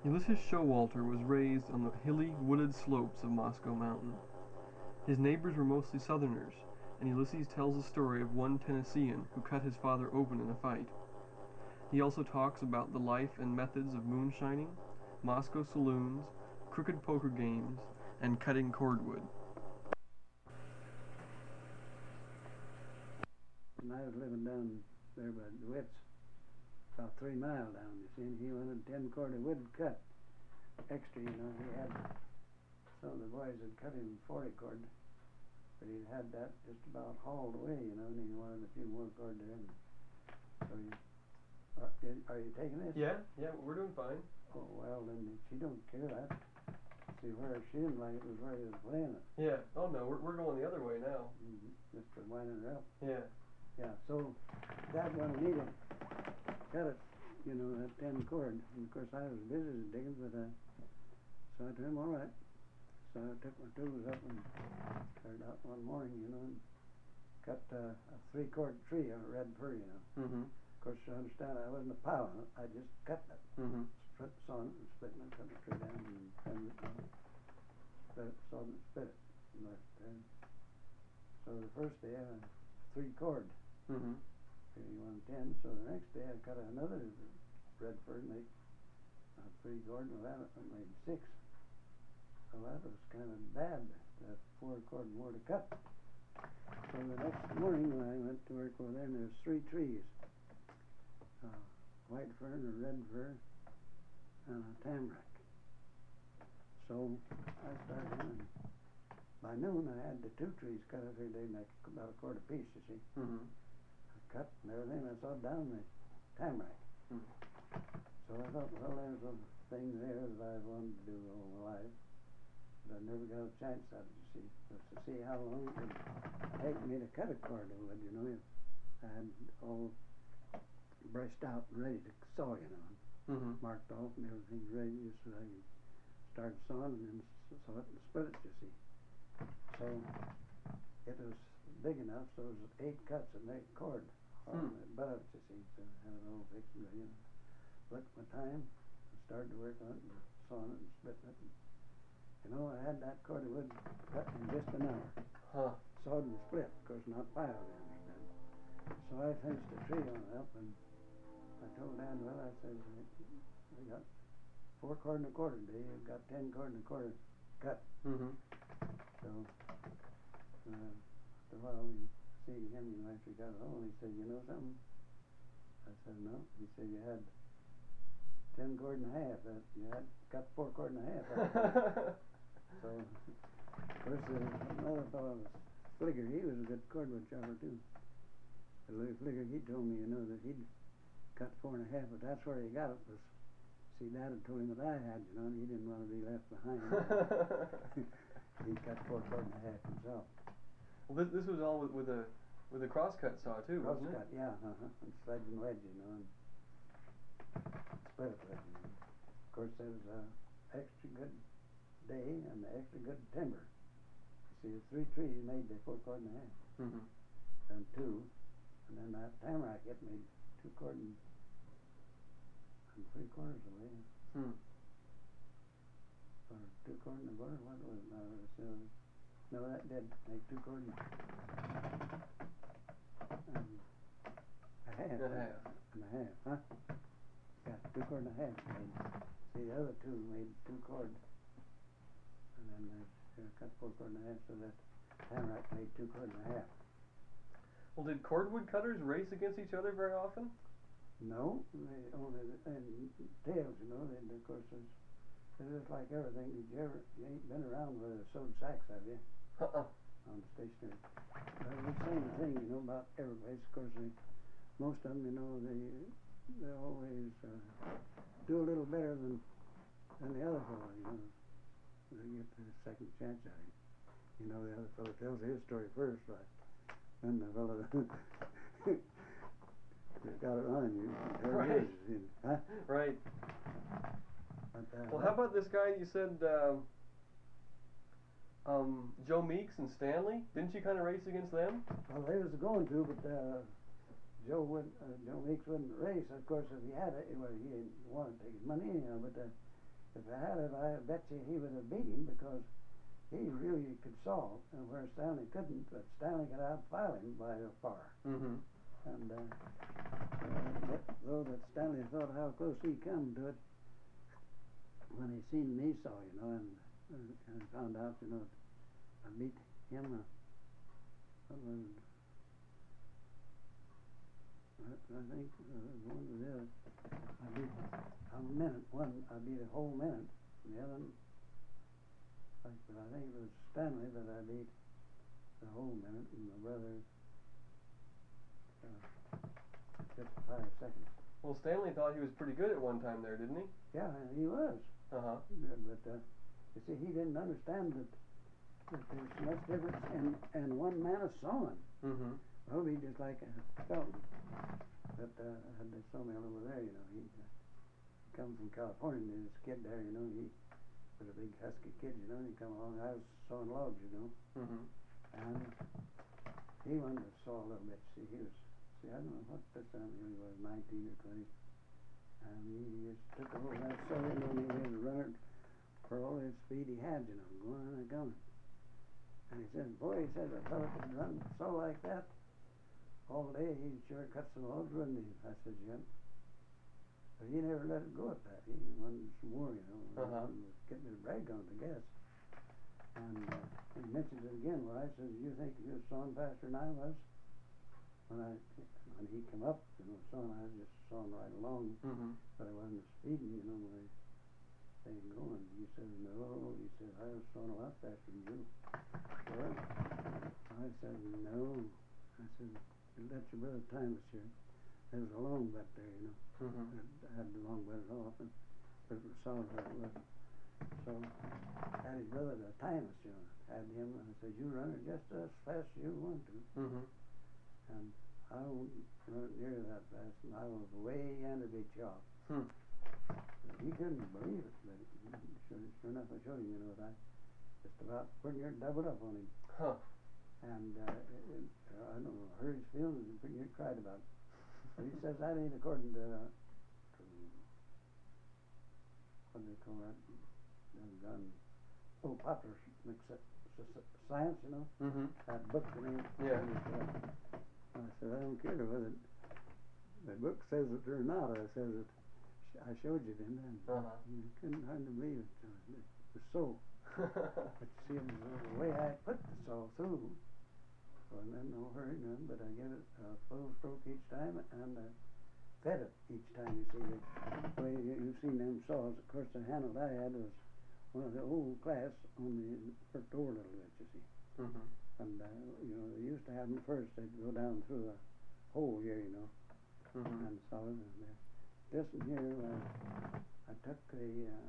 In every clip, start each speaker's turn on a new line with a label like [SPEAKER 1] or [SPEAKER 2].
[SPEAKER 1] Ulysses Showalter was raised on the hilly, wooded slopes of Moscow Mountain. His neighbors were mostly Southerners, and Ulysses tells the story of one Tennessean who cut his father open in a fight. He also talks about the life and methods of moonshining, Moscow saloons, crooked poker games, and cutting cordwood.
[SPEAKER 2] And I was living down there by DeWitt's, about 3 miles down, you see, and he wanted 10 cord of wood cut. Extra, you know, he had, some of the boys had cut him 40 cord, but he had that just about hauled away, you know, and he wanted a few more cord there. And so are you taking this?
[SPEAKER 1] Yeah, we're doing fine.
[SPEAKER 2] Oh, well, then she don't care that. See, where she didn't like it was where he was playing it.
[SPEAKER 1] Yeah. Oh no, we're going the other way now.
[SPEAKER 2] Just for winding her up.
[SPEAKER 1] Yeah.
[SPEAKER 2] Yeah, so Dad wanted me to cut it, you know, that 10 cord. And of course I was busy digging, but so I told him, all right. So I took my tools up and started out one morning, you know, and cut a 3-cord tree, a red fir, you know.
[SPEAKER 1] Mm-hmm.
[SPEAKER 2] Of course, you understand, I wasn't a piling it, I just cut it.
[SPEAKER 1] Mm-hmm.
[SPEAKER 2] Sawed it and split it, and cut the tree down and trimmed it and sawed it and split it. So the first day I had 3 cord.
[SPEAKER 1] Mm-hmm.
[SPEAKER 2] 110. So the next day I cut another red fir, make 3 cord, and that made 6. So that was kind of bad, that 4 cord more to cut. So the next morning when I went to work over there, and there's 3 trees, white fern, a red fir, and a tamarack. So I started in, and by noon I had the 2 trees cut. I figured they'd make about 1/4 apiece, you see.
[SPEAKER 1] Mm-hmm.
[SPEAKER 2] Cut and everything, I saw down the tamarack. So I thought, well, there's a thing there that I've wanted to do all my life, but I never got a chance at it, you see, just to see how long it would take me to cut a cord of wood, you know, if I had all brushed out and ready to saw, you know,
[SPEAKER 1] Mm-hmm.
[SPEAKER 2] marked off and everything ready, just so I could start sawing and then saw it and split it, you see. So it was big enough, so it was 8 cuts and 8 cord. But you see, so I had it all fixed and ready. Looked at my time, started to work on it and sawing it and splitting it. And, you know, I had that cord of wood cut in just an hour.
[SPEAKER 1] Huh.
[SPEAKER 2] Sawed and split, of course, not piled, you understand. So I finished the tree on it up, and I told Dad, well, I said, we got 4 cord and a quarter today. You've got 10 cord and a quarter cut.
[SPEAKER 1] Mm-hmm.
[SPEAKER 2] So after a while we see him, you know, after he got home, he said, you know something? I said, no. He said, you had 10 cord and a half. You had cut 4 cord and a half. So, of course, another fellow was Fligger. He was a good cordwood chopper too. But Louis Fligger, he told me, you know, that he'd cut 4 and a half, but that's where he got it. Was, see, Dad had told him that I had, you know, and he didn't want to be left behind. He cut 4 cord and a half himself.
[SPEAKER 1] Well, this was all with a crosscut saw too, wasn't it?
[SPEAKER 2] Crosscut, yeah, and sledge and wedge, you know, and split it with, you know. Of course, there was a extra good day and the extra good timber. You see, the 3 trees made the 4 cord and a half,
[SPEAKER 1] Mm-hmm.
[SPEAKER 2] and 2, and then that tamarack it made 2 cord and 3/4 away, or 2 cord and a quarter. What was it now? No, that did make 2 cord and a half. And a half, huh? Yeah, 2 cord and a half made. See, the other 2 made 2 cord, and then they cut 4 cord and a half, so that tamarack made 2 cord and a half.
[SPEAKER 1] Well, did cordwood cutters race against each other very often?
[SPEAKER 2] No, they only in tails, you know. They, of course, it's just like everything. You ain't been around where they sewed sacks, have you? On the stationery. The same thing, you know, about every place. Of course, most of them, you know, they always do a little better than the other fellow, you know. They get the second chance at it. You know, the other fellow tells his story first, right? Then the fellow got it on you.
[SPEAKER 1] Right.
[SPEAKER 2] Huh?
[SPEAKER 1] Right.
[SPEAKER 2] But,
[SPEAKER 1] well, how about this guy you said, Joe Meeks and Stanley? Didn't you kind of race against them?
[SPEAKER 2] Well, they was going to, but Joe Meeks wouldn't race. Of course, if he had it, well, he didn't want to take his money anyhow. But If I had it, I bet you he would have beat him because he really could saw, and where Stanley couldn't. But Stanley could outfile him by far.
[SPEAKER 1] Mm-hmm.
[SPEAKER 2] And though that Stanley thought how close he come to it when he seen me saw, you know, and found out, you know, I beat him. I think one of the other. I beat a minute. One I beat a whole minute. The other, but I think it was Stanley that I beat the whole minute, and my brother just 5 seconds.
[SPEAKER 1] Well, Stanley thought he was pretty good at one time there, didn't he?
[SPEAKER 2] Yeah, he was.
[SPEAKER 1] Uh-huh.
[SPEAKER 2] But you see, he didn't understand that there's so much difference in one man of sawing.
[SPEAKER 1] Mm-hmm.
[SPEAKER 2] Well, he just like a skeleton. But I had this sawmill over there, you know. He come from California, and this kid there, you know, he was a big husky kid, you know, and he come along. I was sawing logs, you know.
[SPEAKER 1] Mm-hmm.
[SPEAKER 2] And he wanted to saw a little bit. See, I don't know what this time he was, 19 or 20. And he just took a hold of that saw, you know, and he was running for all his speed he had, you know, going and going. And he said, boy, he said, a fellow could run saw like that all day, he'd sure cut some logs, wouldn't he? I said, yeah. But he never let it go at that. He wanted some more, you know.
[SPEAKER 1] Uh-huh.
[SPEAKER 2] He was getting his brag on it, I guess. And he mentioned it again. Well, I said, you think you was sawing faster than I was? When he come up, you know, sawing, I was just sawing right along.
[SPEAKER 1] Mm-hmm.
[SPEAKER 2] But I wasn't speeding, you know, my thing going. He said, no. He said, I was sawing a lot faster than you. Well, I said, no. I said, let your brother time us here. There was a long butt there, you know.
[SPEAKER 1] Mm-hmm.
[SPEAKER 2] I had the long butt off, but it was solid where it was. So I had his brother to time us, you know. Had him, and I said, you run it just as fast as you want to.
[SPEAKER 1] Mm-hmm.
[SPEAKER 2] And I won't run it near that fast, and I was way under the chop.
[SPEAKER 1] Hmm.
[SPEAKER 2] He couldn't believe it, but sure enough, I showed him, you know, that I just about pretty near doubled up on him.
[SPEAKER 1] Huh.
[SPEAKER 2] And I don't know, hurt his feelings and pretty near cried about it. But he says that ain't according to what do they call that? Popular science, you know.
[SPEAKER 1] Mm-hmm.
[SPEAKER 2] That book, you know.
[SPEAKER 1] Yeah.
[SPEAKER 2] I said, I don't care whether the book says it or not. I said it. I showed you then, and you couldn't hardly believe it. It was so. But you see, the way I put the saw through, well, then no hurry, none, but I gave it a full stroke each time, and I fed it each time. You see, the way you've seen them saws. Of course, the handle I had was one of the old class on the first door a little bit, you see.
[SPEAKER 1] Mm-hmm.
[SPEAKER 2] And you know, they used to have them first. They'd go down through a hole here, you know,
[SPEAKER 1] Mm-hmm.
[SPEAKER 2] and saw it. And this one here, I took a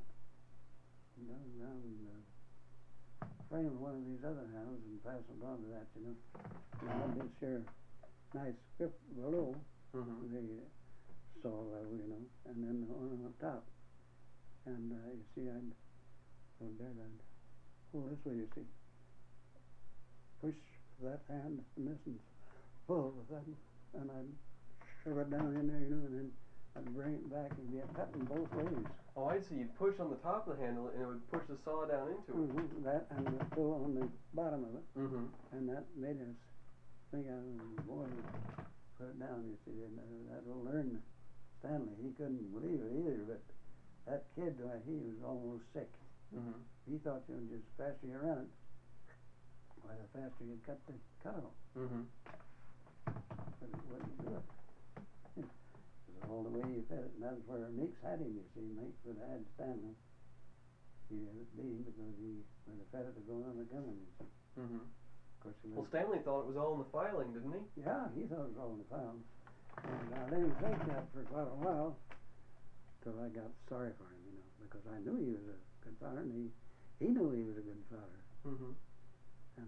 [SPEAKER 2] down frame of one of these other handles and fastened onto that, you know. And I had this here nice grip below
[SPEAKER 1] Mm-hmm.
[SPEAKER 2] the saw level, you know, and then the one on top. And you see, I'd go there, I'd pull this way, you see. Push that hand and this and pull with that, and I'd shove it down in there, you know, and then I'd bring it back and get cutting both ways.
[SPEAKER 1] Oh, I see. You'd push on the top of the handle, and it would push the saw down into it.
[SPEAKER 2] Mm-hmm. That and the pull on the bottom of it,
[SPEAKER 1] Mm-hmm.
[SPEAKER 2] and that made us think, boy, put it down, you see, and that'll learn Stanley. He couldn't believe it either, but that kid, he was almost sick.
[SPEAKER 1] Mm-hmm.
[SPEAKER 2] He thought, you know, just the faster you run it, why, the faster you cut the cutout.
[SPEAKER 1] Mm-hmm.
[SPEAKER 2] But it wouldn't do it. All the way you fed it, and that's where Meeks had him, you see. Meeks would have had Stanley. He beat him because he would have fed it to go on the gun, you see.
[SPEAKER 1] Mm-hmm.
[SPEAKER 2] Of course,
[SPEAKER 1] Well, Stanley thought it was all in the filing, didn't he?
[SPEAKER 2] yeah, he thought it was all in the file. And I didn't think that for quite a while, till I got sorry for him, you know, because I knew he was a good fighter, and he knew he was a good fighter.
[SPEAKER 1] Mm-hmm.
[SPEAKER 2] And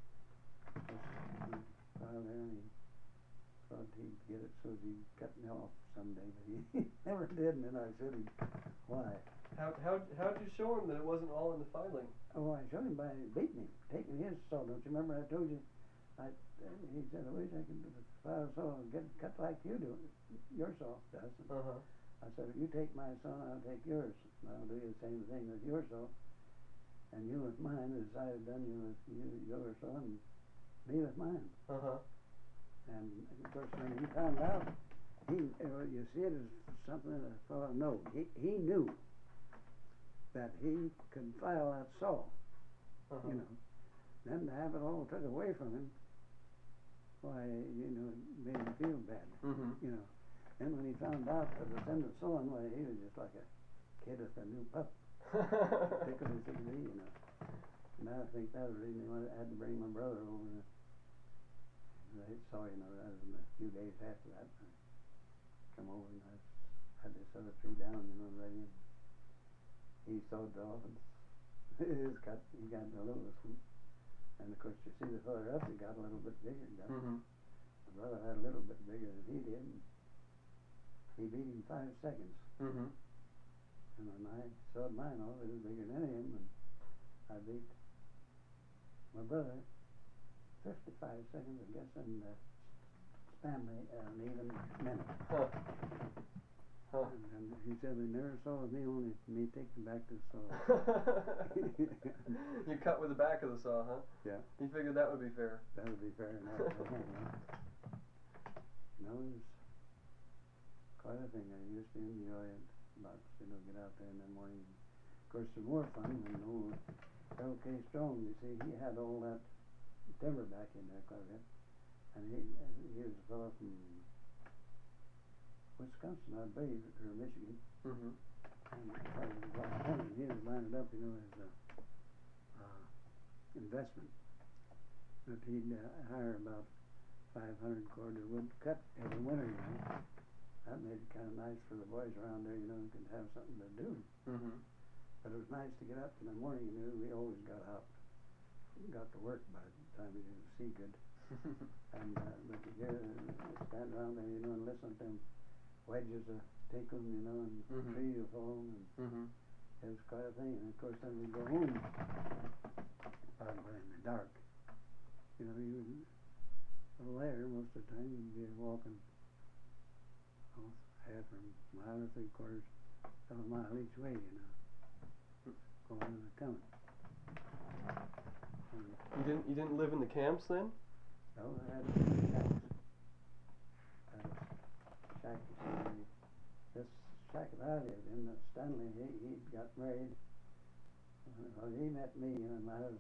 [SPEAKER 2] he filed there, and he thought he'd get it so he'd cut me off someday, but he never did, and then I said, why?
[SPEAKER 1] How'd you show him that it wasn't all in the filing?
[SPEAKER 2] Oh, I showed him by beating him, taking his saw. Don't you remember I told you? He said, I wish I could file a saw and get it cut like you do. Your saw does.
[SPEAKER 1] Uh-huh.
[SPEAKER 2] I said, you take my saw, I'll take yours. And I'll do the same thing with your saw. And you with mine, as I have done you with your saw, and me with mine.
[SPEAKER 1] Uh-huh.
[SPEAKER 2] And of course, when he found out, you see it as something that a fellow knows. He knew that he could file that saw,
[SPEAKER 1] Uh-huh.
[SPEAKER 2] you know. Then to have it all took away from him, why, you know, it made him feel bad,
[SPEAKER 1] Mm-hmm.
[SPEAKER 2] you know. Then when he found out that it ended sawing, why, he was just like a kid with a new pup. Tickle his dignity, you know. And I think that was the reason I had to bring my brother over. I saw, you know, that was a few days after that. I come over and I had this other tree down, you know, ready. And he sawed it off and he got the littlest one. And of course, you see the further up, he got a little bit bigger.
[SPEAKER 1] Mm-hmm.
[SPEAKER 2] My brother had a little bit bigger than he did. And he beat him 5 seconds.
[SPEAKER 1] Mm-hmm.
[SPEAKER 2] And when I sawed mine off, it was bigger than him. And I beat my brother 55 seconds, I guess, and span me an even minute.
[SPEAKER 1] Huh. Huh.
[SPEAKER 2] And he said they never saw me, only me taking back the saw.
[SPEAKER 1] You cut with the back of the saw, huh?
[SPEAKER 2] Yeah.
[SPEAKER 1] You figured that would be fair.
[SPEAKER 2] That would be fair enough. No, it was quite a thing. I used to enjoy it. Lots, you know, get out there in the morning. Of course, the more fun when old L.K. Strong, you see, he had all that timber back in there quite a bit. And he was a fellow from Wisconsin, I believe, or Michigan.
[SPEAKER 1] Mm-hmm.
[SPEAKER 2] And he was lining up, you know, as a investment. But he'd hire about 500 cord of wood cut every winter, you know. That made it kind of nice for the boys around there, you know, who could have something to do.
[SPEAKER 1] Mm-hmm.
[SPEAKER 2] But it was nice to get up in the morning, you know. We always got out, got to work by the time we didn't see good. And but you get stand around there, you know, and listen to them wedges take them, you know, and
[SPEAKER 1] Mm-hmm.
[SPEAKER 2] tree will fall, and
[SPEAKER 1] Mm-hmm.
[SPEAKER 2] it was quite a thing. And of course, then we'd go home in the dark. You know, you would there most of the time. You'd be walking half a mile or 3/4 of a mile each way, you know, going and coming.
[SPEAKER 1] You didn't live in the camps then?
[SPEAKER 2] No, I had shacks. Shack, this shack that I lived in, Stanley, he got married. Well, he met me when I was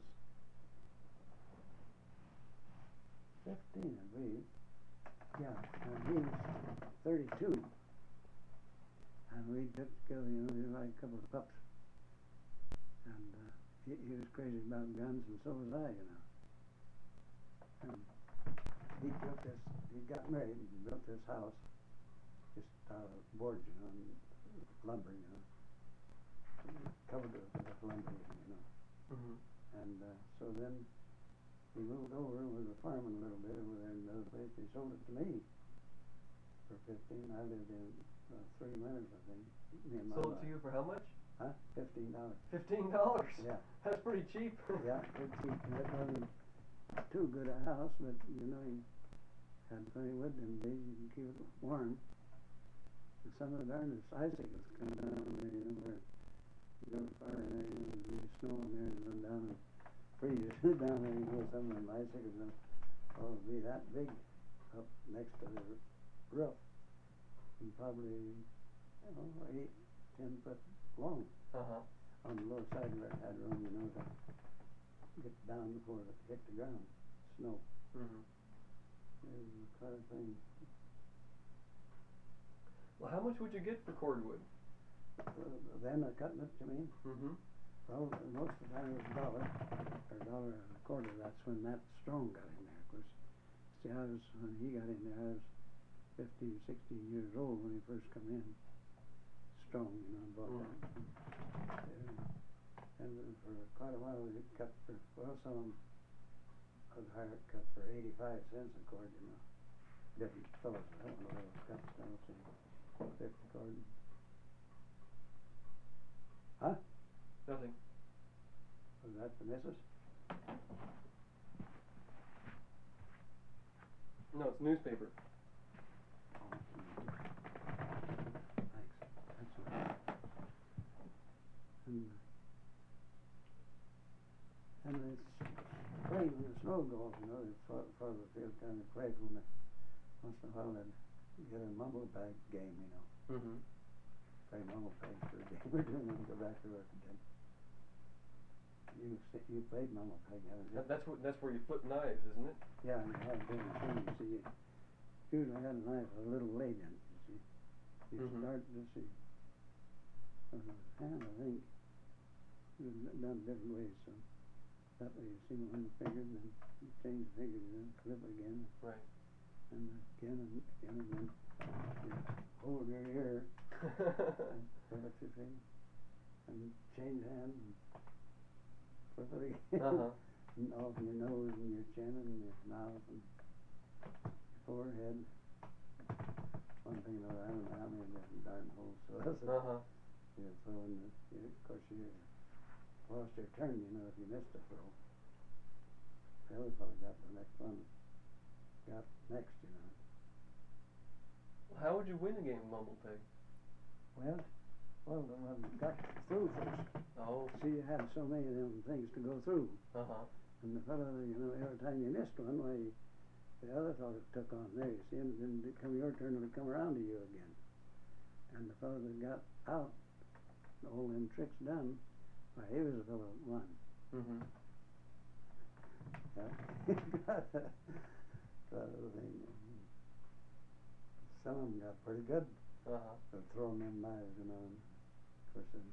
[SPEAKER 2] 15, I believe. Yeah, and he was 32. And we got together, you know, we were like a couple of pups. And he was crazy about guns, and so was I, you know. And he got married and built this house, just out of boards, you know, and lumber, you know. Covered it with lumber, you know.
[SPEAKER 1] Mm-hmm.
[SPEAKER 2] And so then he moved over and we were farming a little bit over there in another place. He sold it to me for 15. I lived in 3 winters, I think. Me and my
[SPEAKER 1] Sold it
[SPEAKER 2] wife.
[SPEAKER 1] to you for how much?
[SPEAKER 2] Huh? $15.
[SPEAKER 1] $15.
[SPEAKER 2] Yeah.
[SPEAKER 1] That's pretty cheap.
[SPEAKER 2] Yeah, it wasn't too good a house, but you know, he had plenty of wood in days, you can keep it warm. And some of the darndest icicles come down there, you know, where you go to fire and there, you know, there's really snow in there and run down and freeze down there, you know, some of them icicles, and it'd be that big up next to the roof, and probably, 8-10 foot long.
[SPEAKER 1] Uh-huh.
[SPEAKER 2] On the lower side where it had room, you know, to get down before it hit the ground. Snow.
[SPEAKER 1] Mm-hmm.
[SPEAKER 2] It was quite a thing.
[SPEAKER 1] Well, how much would you get for cordwood?
[SPEAKER 2] Then cutting it, you mean?
[SPEAKER 1] Mm-hmm.
[SPEAKER 2] Well, most of the time it was $1 or $1.25. That's when that Strong got in there, of course. See, when he got in there, I was 15, 16 years old when he first come in. Strong, you know, and bought that. And for quite a while we cut for, well, some I'd hire it cut for 85 cents a cord, you know. Different fellows, I don't know what those cuts down, say 50 cord. Huh?
[SPEAKER 1] Nothing.
[SPEAKER 2] Was that the missus?
[SPEAKER 1] No, it's newspaper.
[SPEAKER 2] Oh, thanks. they played when they, once in a while they'd get a mumble bag game, you know.
[SPEAKER 1] Mm-hmm.
[SPEAKER 2] Play mumble bag for a game or two and then go back to work again. You played mumble bag, haven't you?
[SPEAKER 1] That's where you flip knives, isn't it?
[SPEAKER 2] Yeah, and you had different things. You see, you usually had a knife with a little blade in it, you see. You
[SPEAKER 1] Mhm.
[SPEAKER 2] start to see. With a hand, I think, it was done different ways, so that way you see one finger and then you change the finger and then flip it again.
[SPEAKER 1] Right.
[SPEAKER 2] And again and again and then you hold your ear and flip it your finger and change hand and flip it again.
[SPEAKER 1] Uh-huh.
[SPEAKER 2] And off your nose and your chin and your mouth and your forehead. One thing or I don't know how many different darn holes so that's it.
[SPEAKER 1] Uh-huh.
[SPEAKER 2] You throw in the, of course you lost your turn, you know, if you missed a throw. The other fellow got the next one, got next, you know.
[SPEAKER 1] How would you win a game of Mumble Pig?
[SPEAKER 2] Well, the one got through first.
[SPEAKER 1] Oh.
[SPEAKER 2] See, you had so many of them things to go through.
[SPEAKER 1] Uh-huh.
[SPEAKER 2] And the fellow, you know, every time you missed one, why, the other fellow took on there, you see, and then it come your turn, it would come around to you again. And the fellow that got out, all them tricks done, why, he was the fellow that won.
[SPEAKER 1] Mm-hmm.
[SPEAKER 2] Yeah. That was the thing. Some of them got pretty good
[SPEAKER 1] Uh-huh.
[SPEAKER 2] for throwing them knives, you know. And of course, then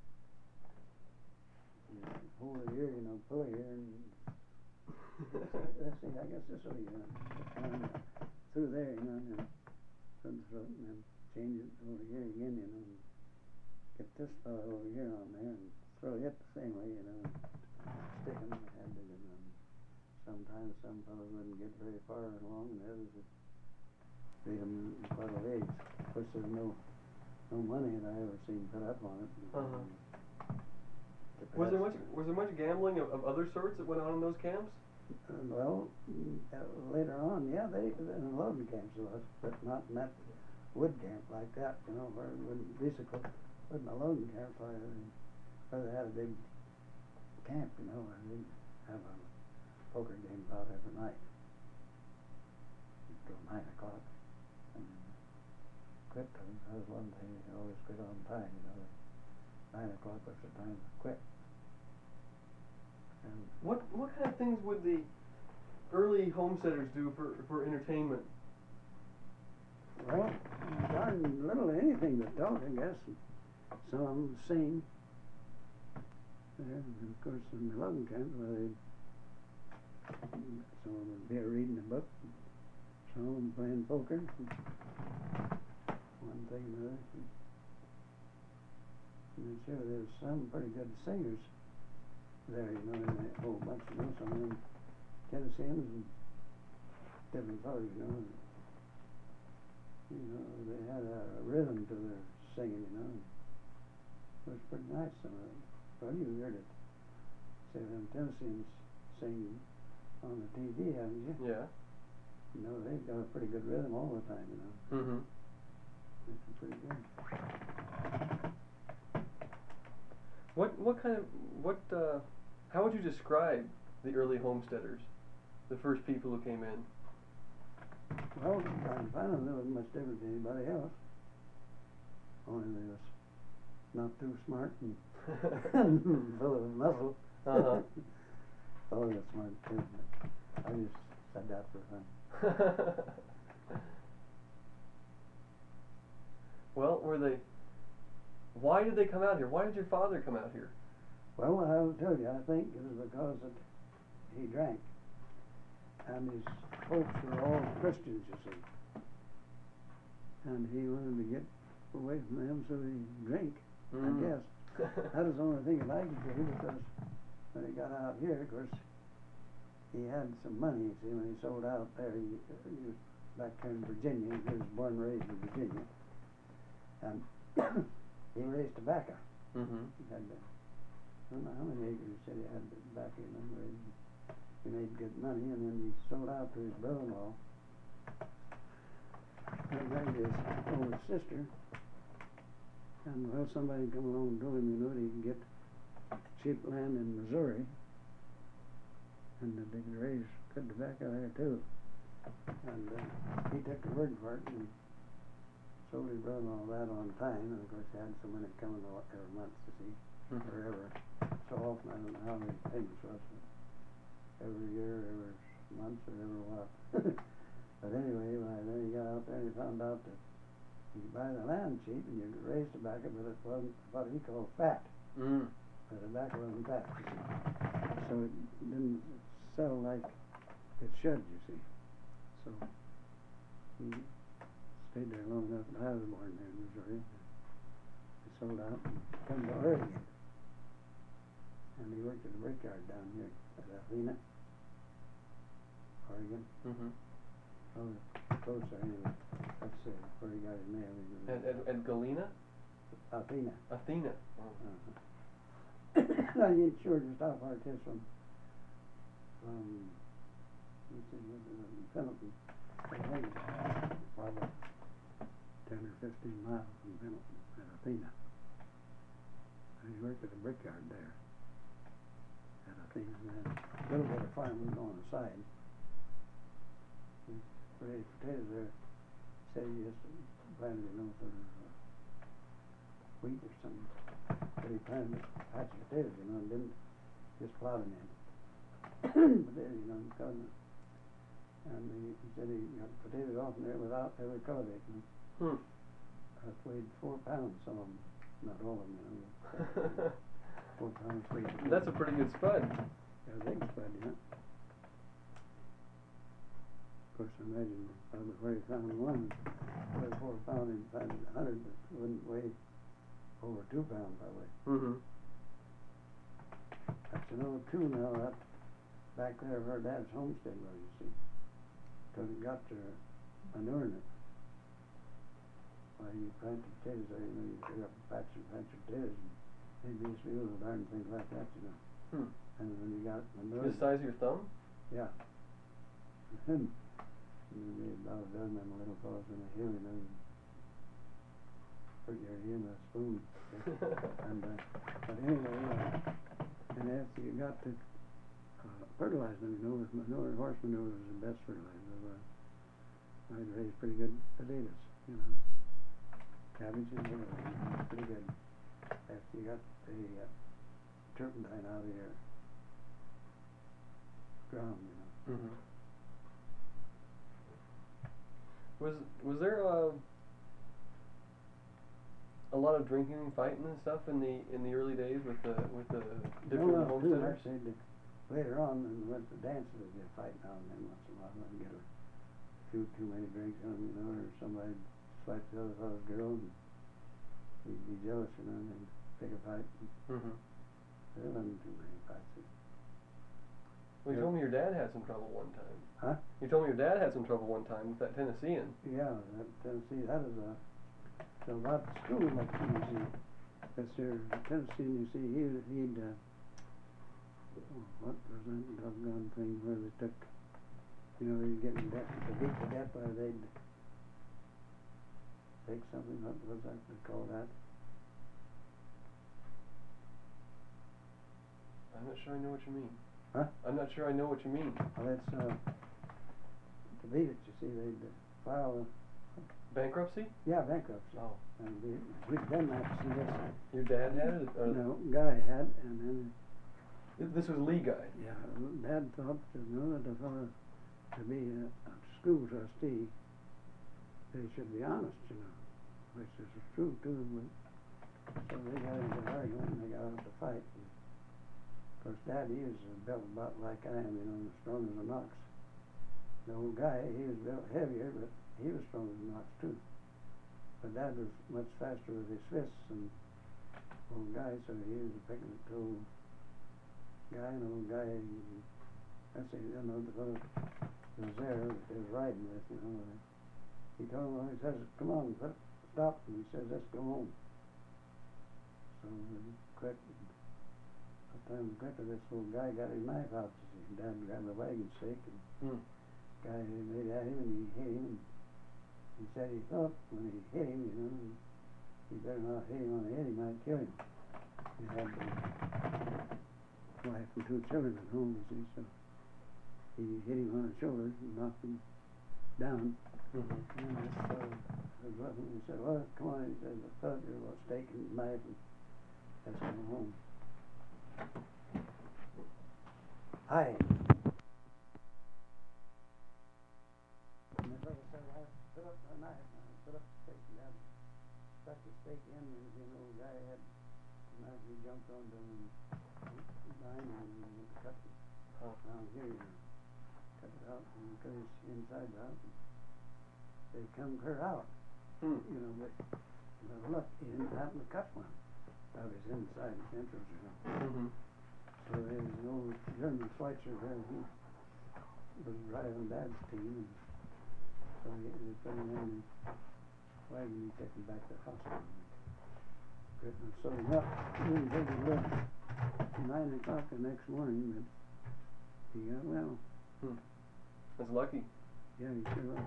[SPEAKER 2] you hold it here, you know, pull it here, and let's see, I guess this way, you know, and through there, you know, and then through the throat, and then change it over here again, you know, and get this fellow over here on there, and throw it the same way, you know, and stick him in the head, you know. And sometimes some fellows wouldn't get very far along, and others would beat them quite a ways. Of course, there's no money that I ever seen put up on it.
[SPEAKER 1] Uh-huh. Was there much gambling of other sorts that went on in those camps?
[SPEAKER 2] Well, later on, yeah, they in the loading camps was, but not in that wood camp like that, you know, where it wouldn't be so close. But in a loading camp, where they had a big camp, you know, where they have a poker game about every night until 9 o'clock, and quit. That was one thing, you always quit on time, you know. 9 o'clock was the time to quit. And
[SPEAKER 1] What kind of things would the early homesteaders do for entertainment?
[SPEAKER 2] well, darn little anything to talk, I guess. Some of them sing. And of course, in the logging camps, well, some of them would be reading a book, some of them playing poker, one thing or another. And sure, there's some pretty good singers there, you know, in that whole bunch, you know, some of them Tennesseans and different fellows, you know. They had a rhythm to their singing, you know. It was pretty nice, some of them. Well, you heard it. Say, them Tennesseans sing on the TV, haven't you?
[SPEAKER 1] Yeah.
[SPEAKER 2] You know, they've got a pretty good rhythm all the time, you know.
[SPEAKER 1] Mm-hmm.
[SPEAKER 2] It's pretty good.
[SPEAKER 1] How would you describe the early homesteaders, the first people who came in?
[SPEAKER 2] Well, I found them, there wasn't much different than anybody else. Only they was not too smart and full of muscle.
[SPEAKER 1] Uh-huh.
[SPEAKER 2] Oh, that's smart too. But I just said that for fun.
[SPEAKER 1] Well, why did they come out here? Why did your father come out here?
[SPEAKER 2] Well, I'll tell you, I think it was because that he drank. And his folks were all Christians, you see. And he wanted to get away from them, so he drank, I guess. That was the only thing that I could do, because when he got out here, of course, he had some money, you see, when he sold out there. He was back there in Virginia. He was born and raised in Virginia. And he raised tobacco.
[SPEAKER 1] Mm-hmm.
[SPEAKER 2] He had, I don't know how many acres he said he had tobacco, you know, raised. He made good money, and then he sold out to his brother-in-law. And married his older sister. And well, somebody come along and told him, you know, that he could get cheap land in Missouri, and that they could raise good tobacco there too. And he took the word for it and sold his brother and all that on time. And of course, he had so many coming every month, you see, forever. So often, I don't know how many payments was, but every year, every month, or every what. But anyway, then he got out there and he found out that you could buy the land cheap and you could raise tobacco, but it wasn't what he called fat. The tobacco wasn't fat, you see. So it didn't sell like it should, you see. So he stayed there long enough, and I was born there in Missouri. He sold out and come to Oregon. And he worked at a brickyard down here at Athena, Oregon. Oh, close there anyway. That's where he got his name.
[SPEAKER 1] At Galena?
[SPEAKER 2] Athena.
[SPEAKER 1] Athena.
[SPEAKER 2] Now you ain't sure just how far it is from Pendleton. I think it's probably 10 or 15 miles from Pendleton at Athena. And he worked at a brickyard there at Athena, and then a little bit of farming on the side. He raised potatoes there. Said he just planted, for wheat or something. But he planted a patch of potatoes, and didn't just plow them in. Potatoes, cutting it. And he said he got potatoes off in there without ever cultivating them. That weighed 4 pounds, some of them. Not all of them, 4 pounds weight.
[SPEAKER 1] That's a pretty good spud.
[SPEAKER 2] Yeah, a big spud, Of course, I imagine probably where he found one, where 4 pounds and found 100, that wouldn't weigh over 2 pounds, probably. But too, now that back there where Dad's homestead was, you see, because it got to manure in it. Why, you plant the potatoes there, you pick up a patch of potatoes, and maybe just mules and darn things like that, And when you got manure.
[SPEAKER 1] The size of your thumb?
[SPEAKER 2] Yeah. And maybe about a dozen of them little fellows in the hill, put your hand in a spoon. And, but anyway, and after you got to fertilize them, with manure, horse manure was the best fertilizer. I'd raise pretty good potatoes, cabbage and whatever, pretty good. After you got the turpentine out of your ground,
[SPEAKER 1] Was there a lot of drinking and fighting and stuff in the early days with the different homesteaders?
[SPEAKER 2] Later on, when we went to dances, there'd be a fight now and then once in a while. I'd get a few too many drinks on them, or somebody swipe the other fellow's girl, and he'd be jealous, and then pick a fight. There wasn't too many fights.
[SPEAKER 1] Well, you told me your dad had some trouble one time.
[SPEAKER 2] Huh?
[SPEAKER 1] You told me your dad had some trouble one time with that Tennessean.
[SPEAKER 2] Yeah, that Tennessee, that is so about school like Tennessee. That's their Tennessean, you see, he'd what was that doggone thing where they took, they'd get in debt, to beat to death, or they'd take something, what was that they call that?
[SPEAKER 1] I'm not sure I know what you mean.
[SPEAKER 2] Huh?
[SPEAKER 1] I'm not sure I know what you mean.
[SPEAKER 2] Well, that's, to beat it, you see, they'd file
[SPEAKER 1] bankruptcy?
[SPEAKER 2] Yeah, bankruptcy.
[SPEAKER 1] Oh.
[SPEAKER 2] And we'd done that, see, this.
[SPEAKER 1] Your dad had it? Or
[SPEAKER 2] No, Guy had, and then.
[SPEAKER 1] This was Lee Guy?
[SPEAKER 2] Yeah, Dad thought that, that the fellow to be a school trustee, they should be honest, which is true, too, but so they got into an argument, and they got out to fight. And of course, Dad, he was built about like I am, as strong as an ox. The old guy, he was built heavier, but he was strong as an ox, too. But Dad was much faster with his fists than old Guy, so he was picking it to old Guy, and old Guy, the fellow was there that they was riding with, he told him, he says, come on, stop, and he says, let's go home. So we quit. Time quicker, this old Guy got his knife out. Dad grabbed a wagon stick, and Guy made at him, and he hit him. He said he thought when he hit him, he better not hit him on the head, he might kill him. He had a wife and 2 children at home, you see, so he hit him on the shoulder and knocked him down.
[SPEAKER 1] Mm-hmm.
[SPEAKER 2] And he said, well, come on, he said, I thought you were steak and knife, and let's go home. Hi. And the fellow said, I put up the knife, and I put up the steak, and I stuck the steak in, and the old guy had the knife, he jumped onto him, and behind him, and he went to cut it. Down here, you know, cut it out, and cut his inside out, and they come clear out.
[SPEAKER 1] Hmm.
[SPEAKER 2] You know, but look, he didn't happen to cut one out his inside entrance, you know.
[SPEAKER 1] Mm-hmm.
[SPEAKER 2] So there was an old German Schweitzer there, he was driving Dad's team, and so they put him in the wagon, he took him back to the hospital. And so he got really big and lived 9 o'clock the next morning, but he got well.
[SPEAKER 1] That's lucky.
[SPEAKER 2] Yeah, he sure was.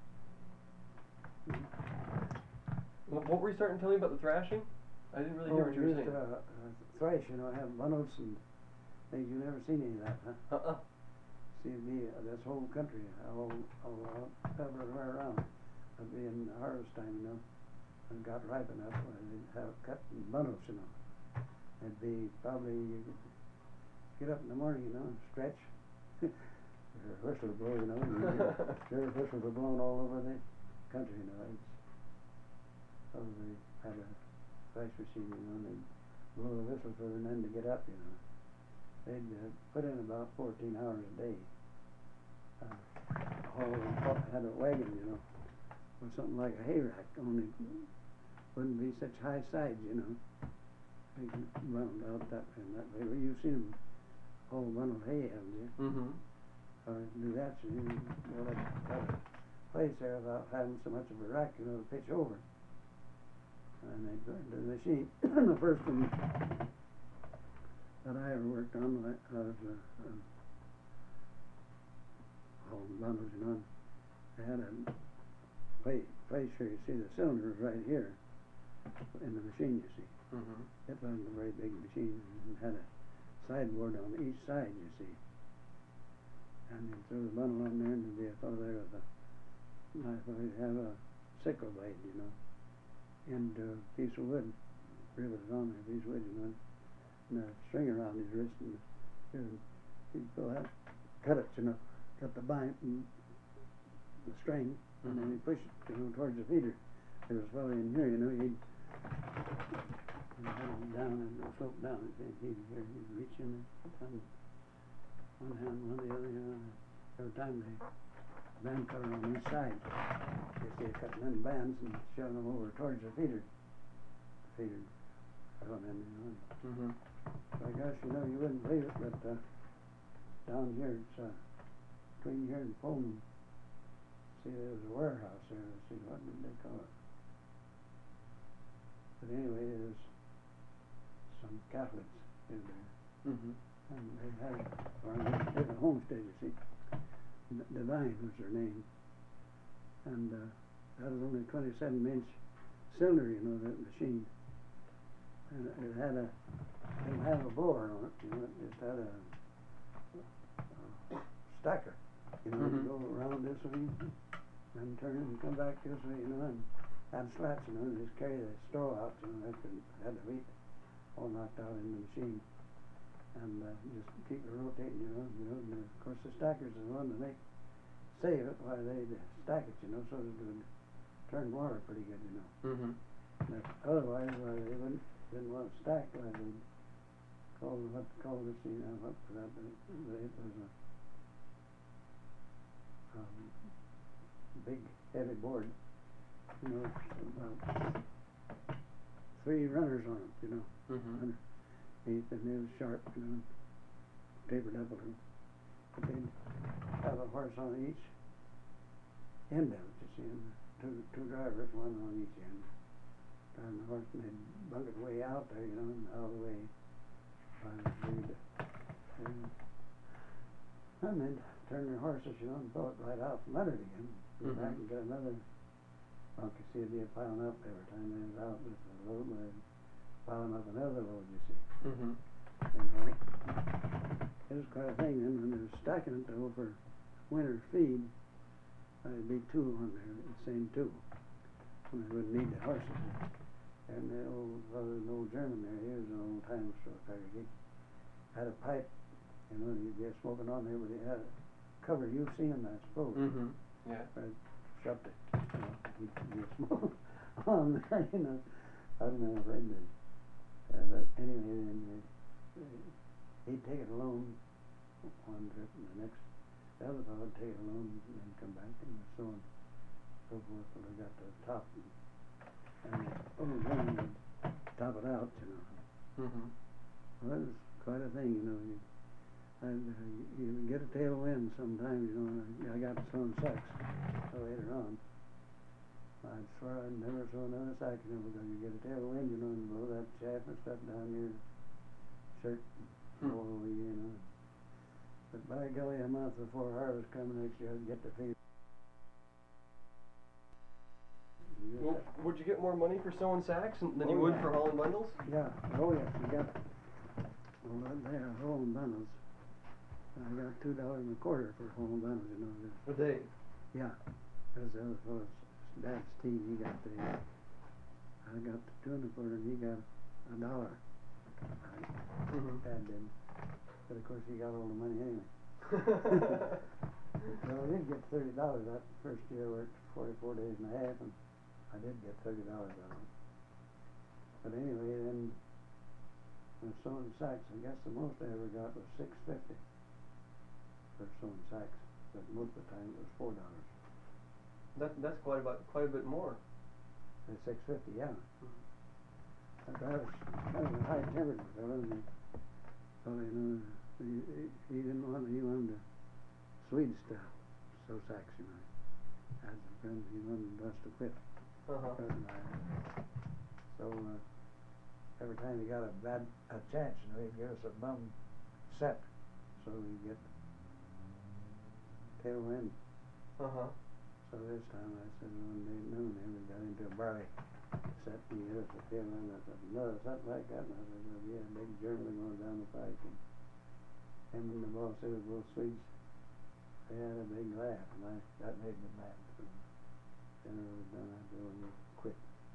[SPEAKER 1] What were you starting to tell me about the thrashing? I didn't really hear what you were saying.
[SPEAKER 2] Thrash, you know, have bunnels and things. You've never seen any of that, huh? See, this whole country, all everywhere around, it'd be in harvest time, you know, and got ripe enough where they'd have cut in bundles, you know. It'd be probably, you could get up in the morning, you know, and stretch. Your whistle would blow, you know, and your whistles were blowing all over the country, you know. It's probably had a thrash machine, you know, and they'd blow the whistle for the men to get up, you know. They'd put in about 14 hours a day. Had a wagon, you know, with something like a hay rack, only wouldn't be such high sides, you know. They can round out that way and that way. Well, you've seen them haul a bundle of hay, haven't you?
[SPEAKER 1] Mm-hmm.
[SPEAKER 2] Or do that, so you know, like got a place there without having so much of a rack, you know, to pitch over. And they'd go into the machine. The first one that I ever worked on was hauling bundles, you know. They had a place here, you see the cylinder was right here in the machine, you see.
[SPEAKER 1] Mm-hmm.
[SPEAKER 2] It wasn't a very big machine, and had a sideboard on each side, you see. And you throw the bundle on there, and there'd be a fellow there with a knife, or he'd have a sickle blade, you know, and a piece of wood, riveted on there, a piece of wood, you know, and a string around his wrist, and he'd go out, cut it, you know, cut the bind and the string, and then he'd push it, you know, towards the feeder. There was a fellow in here, you know, he'd down and slope down, and he'd reach in and one hand, one the other, you know, every time they band cutter on each side. You see, cutting in bands and shoving them over towards the feeder. The feeder fell in, you know.
[SPEAKER 1] Mm-hmm.
[SPEAKER 2] So I guess, you know, you wouldn't believe it, but down here, it's between here and Pullman. See, there was a warehouse there. Let's see, what did they call it? But anyway, there's some Catholics in there.
[SPEAKER 1] Mm-hmm.
[SPEAKER 2] And they had a homestead, you see. Divine was their name. And that was only a 27-inch cylinder, you know, that machine. And it didn't have a blower on it, you know, it just had a stacker, you know, to go around this way and turn and come back this way, you know, and had slats, you know, and just carry the straw out, you know, had the wheat all knocked out in the machine. And just keep it rotating, you know, and of course the stackers is the one to save it while they stack it, you know, so that it would turn water pretty good, you know.
[SPEAKER 1] Mm-hmm.
[SPEAKER 2] But otherwise, they didn't want to stack, why they'd call this, you know, up for that, but it was a big, heavy board, you know, about 3 runners on it, you know.
[SPEAKER 1] Mm-hmm.
[SPEAKER 2] And it was sharp, you know, tapered up a little. But they'd have a horse on each end of it, you see, and two drivers, one on each end. Driving the horse, and they'd bunk it way out there, you know, and out of the way by the lead. And they'd turn their horses, you know, and pull it right out from under it again. Go back and get another bunk. You see, it'd be piling up every time they was out with the load, and they'd piling up another load, you see.
[SPEAKER 1] Mm-hmm.
[SPEAKER 2] And, it was quite a thing. And when they were stacking it over winter feed, There'd be two on there, the same two. And they wouldn't need the horses. And the old fellow, an old German there, he was an old time store figure. He had a pipe, you know, he'd be smoking on there, but he had a cover. You've seen him, I suppose.
[SPEAKER 1] Mm-hmm. Yeah.
[SPEAKER 2] Right, shoved it. You know, he'd be smoking on there, you know. I don't know if I did. But anyway, then he'd take it alone one trip, and the next, the other fellow would take it alone and then come back, and so on, so forth, till they got to the top. And the old German would top it out, you know.
[SPEAKER 1] Mm-hmm.
[SPEAKER 2] Well, that was quite a thing, you know. You get a tailwind sometimes, you know. I got some sax later on. I swear I'd never saw another sax, you know, because you get a tailwind, you know, and blow that chaff and stuff down your shirt all over you, you know. But by golly, a month before harvest coming next year, I'd get the fever.
[SPEAKER 1] Well, would you get more money for sewing sacks than you
[SPEAKER 2] Oh,
[SPEAKER 1] would
[SPEAKER 2] yeah.
[SPEAKER 1] for hauling bundles?
[SPEAKER 2] Yeah, oh yes, you got, well, there, hauling bundles. I got $2.25 for hauling bundles, you know.
[SPEAKER 1] A day?
[SPEAKER 2] Yeah, that's the other fellow's dad's team, he got the, I got the 2.25 and he got $1.
[SPEAKER 1] Mm-hmm.
[SPEAKER 2] Dad did, but of course he got all the money anyway. Well, I did get $30 that first year. I worked 44 days and a half, and I did get $30 out of it. But anyway, then when sewing sacks, I guess the most I ever got was $6.50 for sewing sacks, but most of the time it was $4.
[SPEAKER 1] That's quite a bit more.
[SPEAKER 2] $6.50, yeah. But I was kind of a high-tempered fellow, and well, you know, he didn't want, he wanted the Swede style sew sacks, you know. As a friend, he wanted us to quit.
[SPEAKER 1] Uh-huh.
[SPEAKER 2] So every time he got a chance, you know, he'd give us a bum set, so we'd get tailwind.
[SPEAKER 1] Uh-huh.
[SPEAKER 2] So this time I said one day at noon, we got into a barley set, and he gave us a tailwind. I said, no, something like that. And I said, well, yeah, big German going down the pike. And him and the boss, they were both Swedes. They had a big laugh, and that made me mad. So dinner was done, I go and quit.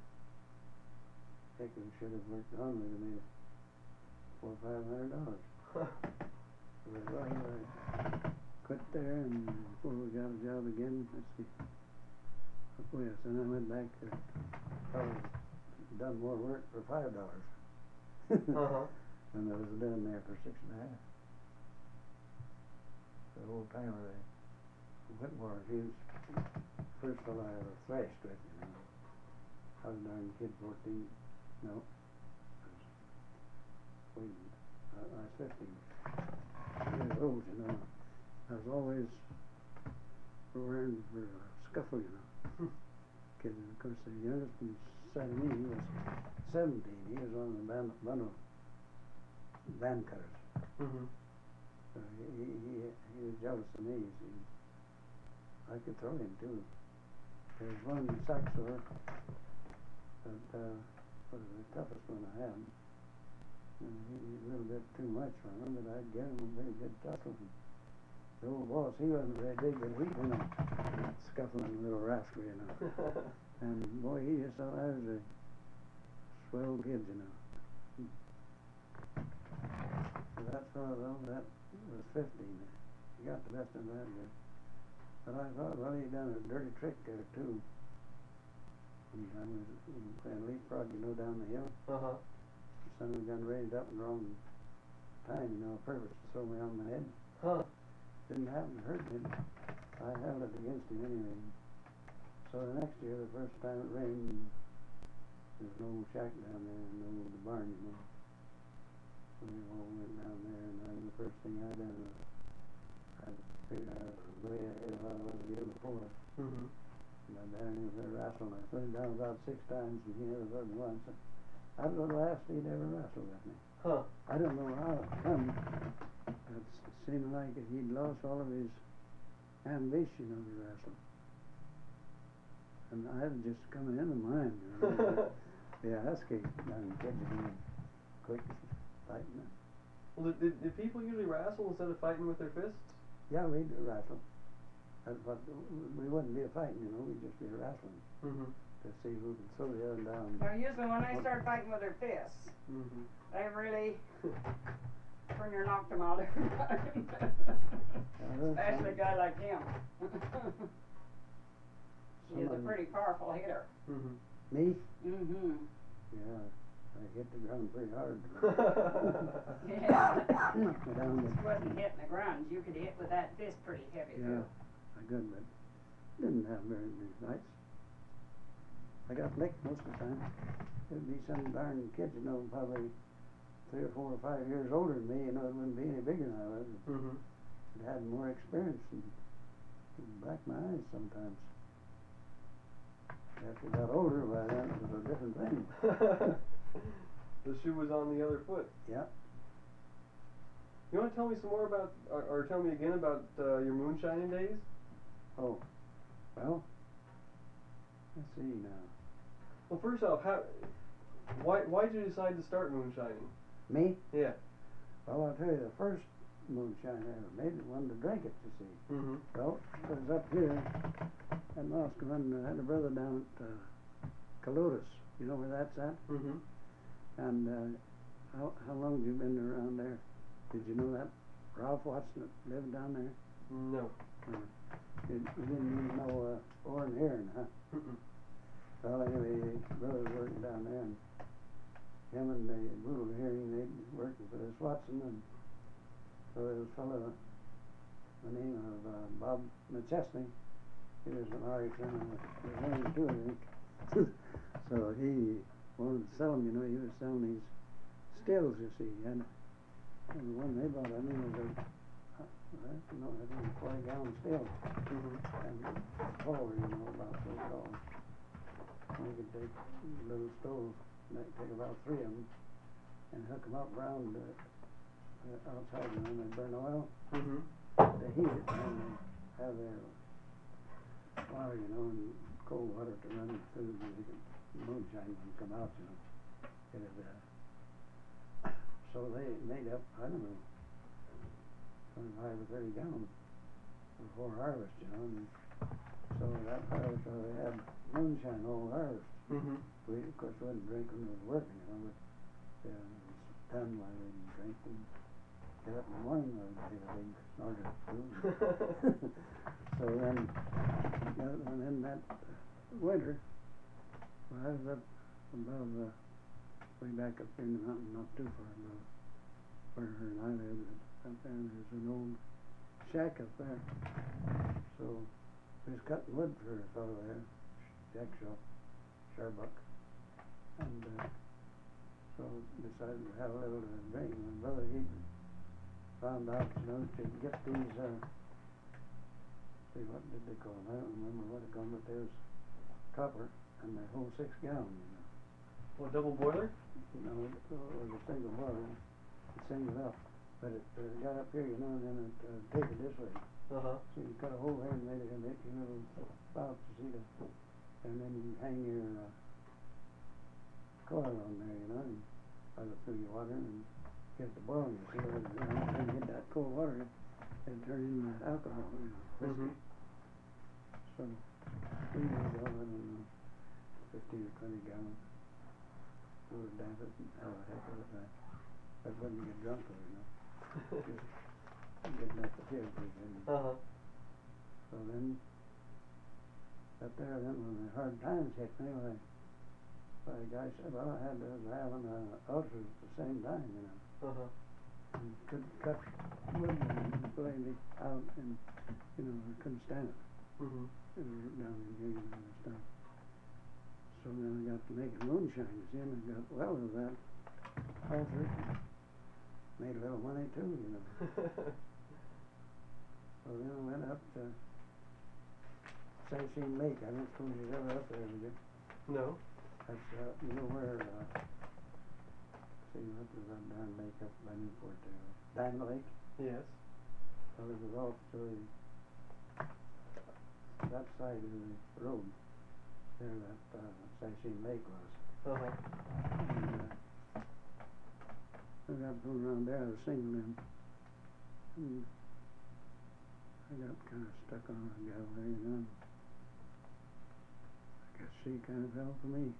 [SPEAKER 2] Heck, we should have worked on, we'd have made $400 or $500. But well, I quit there, and before we got a job again, let's see. Oh yes, and I went back to probably done more work for $5.
[SPEAKER 1] Uh-huh.
[SPEAKER 2] And I was down there for 6.5. The whole time Whitmore, he was the first fellow I ever thrashed with, you know. I was a darn kid, 14. No. I was 15 years old, you know. I was always around for a scuffle, you know. Kid, and of course, the youngest one beside me, he was 17. He was one of the bundle band cutters.
[SPEAKER 1] Mm-hmm.
[SPEAKER 2] So he was jealous of me, you see. I could throw him too. There was one sax sewer that was the toughest one I had. And he was a little bit too much for him, but I'd get him a pretty good tussle. The old boss, he wasn't very big, but he was a scuffling little rascal, you know. And boy, he just thought I was a swell kid, you know. So that fellow, though, that was 15. He got the best of that good. But I thought, well, he done a dirty trick there, too. And I was playing leapfrog, you know, down the hill.
[SPEAKER 1] Uh-huh.
[SPEAKER 2] The son of a gun raised up in the wrong time, you know, on purpose to throw me on my head.
[SPEAKER 1] Huh.
[SPEAKER 2] Didn't happen to hurt me. I held it against him anyway. So the next year, the first time it rained, there was no shack down there, no barn, you know. So we all went down there, and then the first thing I done was I figured out the way I was the year before.
[SPEAKER 1] Mm-hmm.
[SPEAKER 2] And I down here for a wrestle, and I threw him down about 6 times, and he never threw me once. I was the last he'd ever wrestled with me.
[SPEAKER 1] Huh.
[SPEAKER 2] I don't know how it come. It seemed like he'd lost all of his ambition of the wrestle. And I was just coming into mine, you know. Yeah, that's good. I'm catching him quick fighting.
[SPEAKER 1] Well, did people usually wrestle instead of fighting with their fists?
[SPEAKER 2] Yeah, we do wrestle. But we wouldn't be a fighting, you know, we'd just be wrestling
[SPEAKER 1] Mhm.
[SPEAKER 2] to see who could throw the other down.
[SPEAKER 3] Well, usually when they start fighting with their fists,
[SPEAKER 1] Mhm.
[SPEAKER 3] they really pretty near knocked them out every time. Especially a guy like him. He's a pretty powerful hitter.
[SPEAKER 1] Mhm.
[SPEAKER 2] Me?
[SPEAKER 3] Mm-hmm.
[SPEAKER 2] Yeah, I hit the ground pretty hard.
[SPEAKER 3] Yeah.
[SPEAKER 2] Knocked me down.
[SPEAKER 3] Just wasn't hitting the ground. You could hit with that fist pretty heavy
[SPEAKER 2] Yeah,
[SPEAKER 3] too.
[SPEAKER 2] I could, but didn't have very many fights. I got licked most of the time. There'd be some darn kids, you know, probably 3 or 4 or 5 years older than me, you know, it wouldn't be any bigger than I was.
[SPEAKER 1] Mhm.
[SPEAKER 2] It had more experience and black my eyes sometimes. After I got older, well, then it was a different thing.
[SPEAKER 1] The shoe was on the other foot.
[SPEAKER 2] Yeah.
[SPEAKER 1] You want to tell me some more about, or tell me again about your moonshining days?
[SPEAKER 2] Oh, well, let's see now.
[SPEAKER 1] Well, first off, why did you decide to start moonshining?
[SPEAKER 2] Me?
[SPEAKER 1] Yeah.
[SPEAKER 2] Well, I'll tell you, the first moonshine I ever made, I wanted to drink it, you see.
[SPEAKER 1] Mhm.
[SPEAKER 2] Well, I was up here at Moscow, I had a brother down at Calotus. You know where that's at?
[SPEAKER 1] Mhm.
[SPEAKER 2] And how long have you been around there? Did you know that? Ralph Watson lived down there?
[SPEAKER 1] No.
[SPEAKER 2] You didn't even know Orrin Heron, huh?
[SPEAKER 1] Mm-mm.
[SPEAKER 2] Well, anyway, his brother was working down there, and him and the Boodle Hearing, they were working for this Watson, and so there was a fellow, the name of Bob McChesney. He was an Irishman, and was Heron too, I think. So he wanted to sell them, you know, he was selling these stills, you see, and the one they bought, I mean, was I think a 40-gallon still,
[SPEAKER 1] Mhm.
[SPEAKER 2] and taller, you know, about so tall. We could take a little stove, and they'd take about 3 of them, and hook them up around outside, you know, and they'd burn oil
[SPEAKER 1] Mhm.
[SPEAKER 2] to heat it, and they have their water, you know, and cold water to run it through, so they could moonshine would come out, you know. So they made up, I don't know, 25 or 30 gallons before harvest, you know, and so that harvest, they had moonshine all harvest.
[SPEAKER 1] Mhm.
[SPEAKER 2] We, of course, wouldn't drink when it was working, you know, but it was done while they didn't drink, and get up in the morning, or they had a big snorter too. So then that winter, well, I was up above, way back up here in the mountain, not too far above where her and I lived. Up there, there's an old shack up there. So we was cutting wood for a fellow there, Jack Sharbuck, and so decided to have a little drink. My brother, he found out, you know, to get these, see, what did they call them? I don't remember what they call them, but they was copper, and they hold 6 gallons, you know.
[SPEAKER 1] Well, double boiler?
[SPEAKER 2] No, it was a single boiler, it singled up, but it got up here, you know, and then it tapered this way.
[SPEAKER 1] Uh-huh.
[SPEAKER 2] So you cut a hole here and made it make your little spout to see and then you hang your coil on there, you know, and run it through your water and get it to boiling. You see, when you get that cold water, it turn into alcohol, you know, whiskey.
[SPEAKER 1] Mhm.
[SPEAKER 2] So we made, I don't know, 15 or 20 gallons. We would damp it and have a heck of a time. That's when you get drunk, you know. Just getting up the hill pretty good.
[SPEAKER 1] Uh-huh.
[SPEAKER 2] So then, up there, then when the hard times hit me, why the guy said, well, I had to having ulcers at the same time, you know.
[SPEAKER 1] Uh-huh.
[SPEAKER 2] And couldn't cut wood and blade it out, and, you know, I couldn't stand it.
[SPEAKER 1] Mhm.
[SPEAKER 2] It was down in here and stuff. So then I got to making moonshine, you see, and I got well with that ulcer. Made a little money too, you know. So then I went up to Sasheen Lake. I don't suppose you've ever up there, have you?
[SPEAKER 1] No.
[SPEAKER 2] That's, you know where, see, what was that darn lake up by Newport there? Diamond Lake?
[SPEAKER 1] Yes.
[SPEAKER 2] Well, it was off to that side of the road. There that Sasheen Lake was.
[SPEAKER 1] Uh-huh.
[SPEAKER 2] And, I got going around there, I was singing them. And I got kind of stuck on a gal there, you know. I guess she kind of fell for me.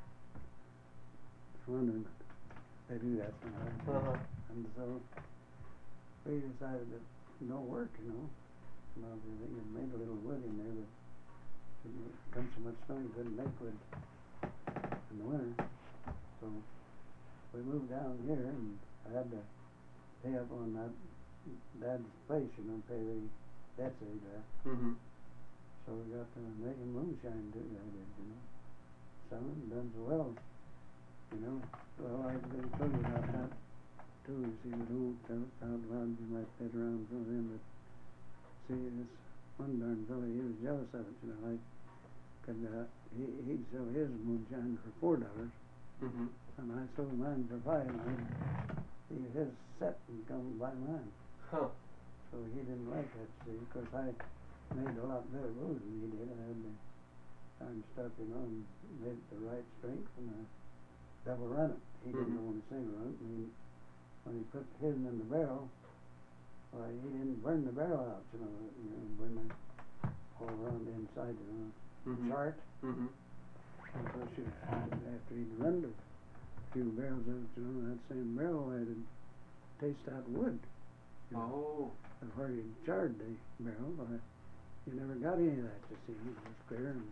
[SPEAKER 2] Just wondering, but they do that sometimes. And so we decided that it don't work, you know. Well, they made a little wood in there, but it comes so much snow you couldn't make wood in the winter. So we moved down here, and I had to pay up on that Dad's place, you know, pay the debts that he'd left. So we got to making moonshine too, I did, you know. Selling, done so well, you know. Well, I've been told you about that too. You see, with old fellas out loud, you might bet around some of them, but see, this one darn fella, he was jealous of it, you know, like, cause he'd sell his moonshine for $4, and I sold mine for $5, and his set and come buy mine. So he didn't like that, see, of course I made a lot better booze than he did. I had the darn stuff, you know, and made it the right strength, and I double run it. He didn't want to single run it. When he put his in the barrel, why, he didn't burn the barrel out, you know, burn it all around the inside, you know, chart. And so after he'd run a few barrels of it, you know, that same barrel, I did taste that wood. You know, and where he charred the barrel, you never got any of that, you see. It was clear and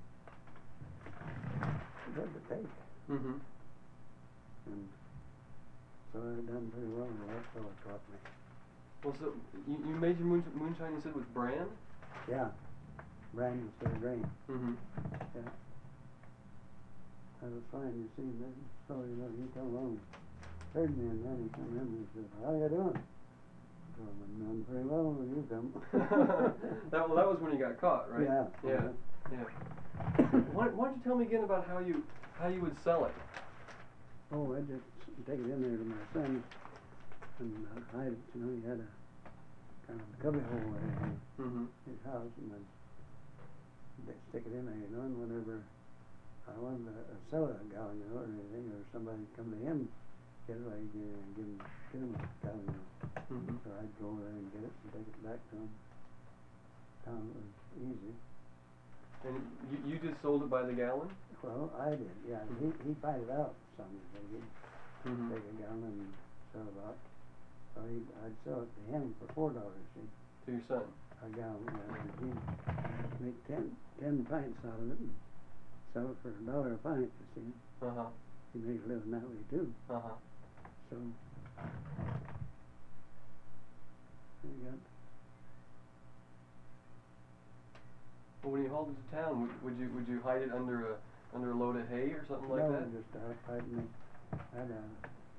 [SPEAKER 2] good to take. And so I done pretty well with that fellow taught me.
[SPEAKER 1] Well, so you made your moonshine, you said, with bran?
[SPEAKER 2] Yeah, bran instead of grain. Yeah. That was fine, you see. So, you know, he come along, heard me, and then he come in and said, "How you doing?" So I'm doing pretty well when you come.
[SPEAKER 1] that was when you got caught, right?
[SPEAKER 2] Yeah.
[SPEAKER 1] Why don't you tell me again about how you would sell it?
[SPEAKER 2] Oh, I just take it in there to my son and hide it. You know, he had a kind of a cubby hole there in his house, and then stick it in there, you know. And whenever I wanted to sell it a gallon, you know, or anything, or somebody come to him, get it, like give him a gallon, you know. So I'd go over there and get it and take it back to him. Found it was easy.
[SPEAKER 1] And you just sold it by the gallon?
[SPEAKER 2] Well, I did, yeah. He bought it out some, he'd take a gallon and sell it out. So I'd sell it to him for $4, see.
[SPEAKER 1] To your son?
[SPEAKER 2] A gallon, yeah. He'd make 10 pints out of it and sell it for $1 a pint, you see. He makes a living that way too. So you got.
[SPEAKER 1] Well, when you hauled it to town, would you hide it under a load of hay or something like that?
[SPEAKER 2] No, just outside me. I had a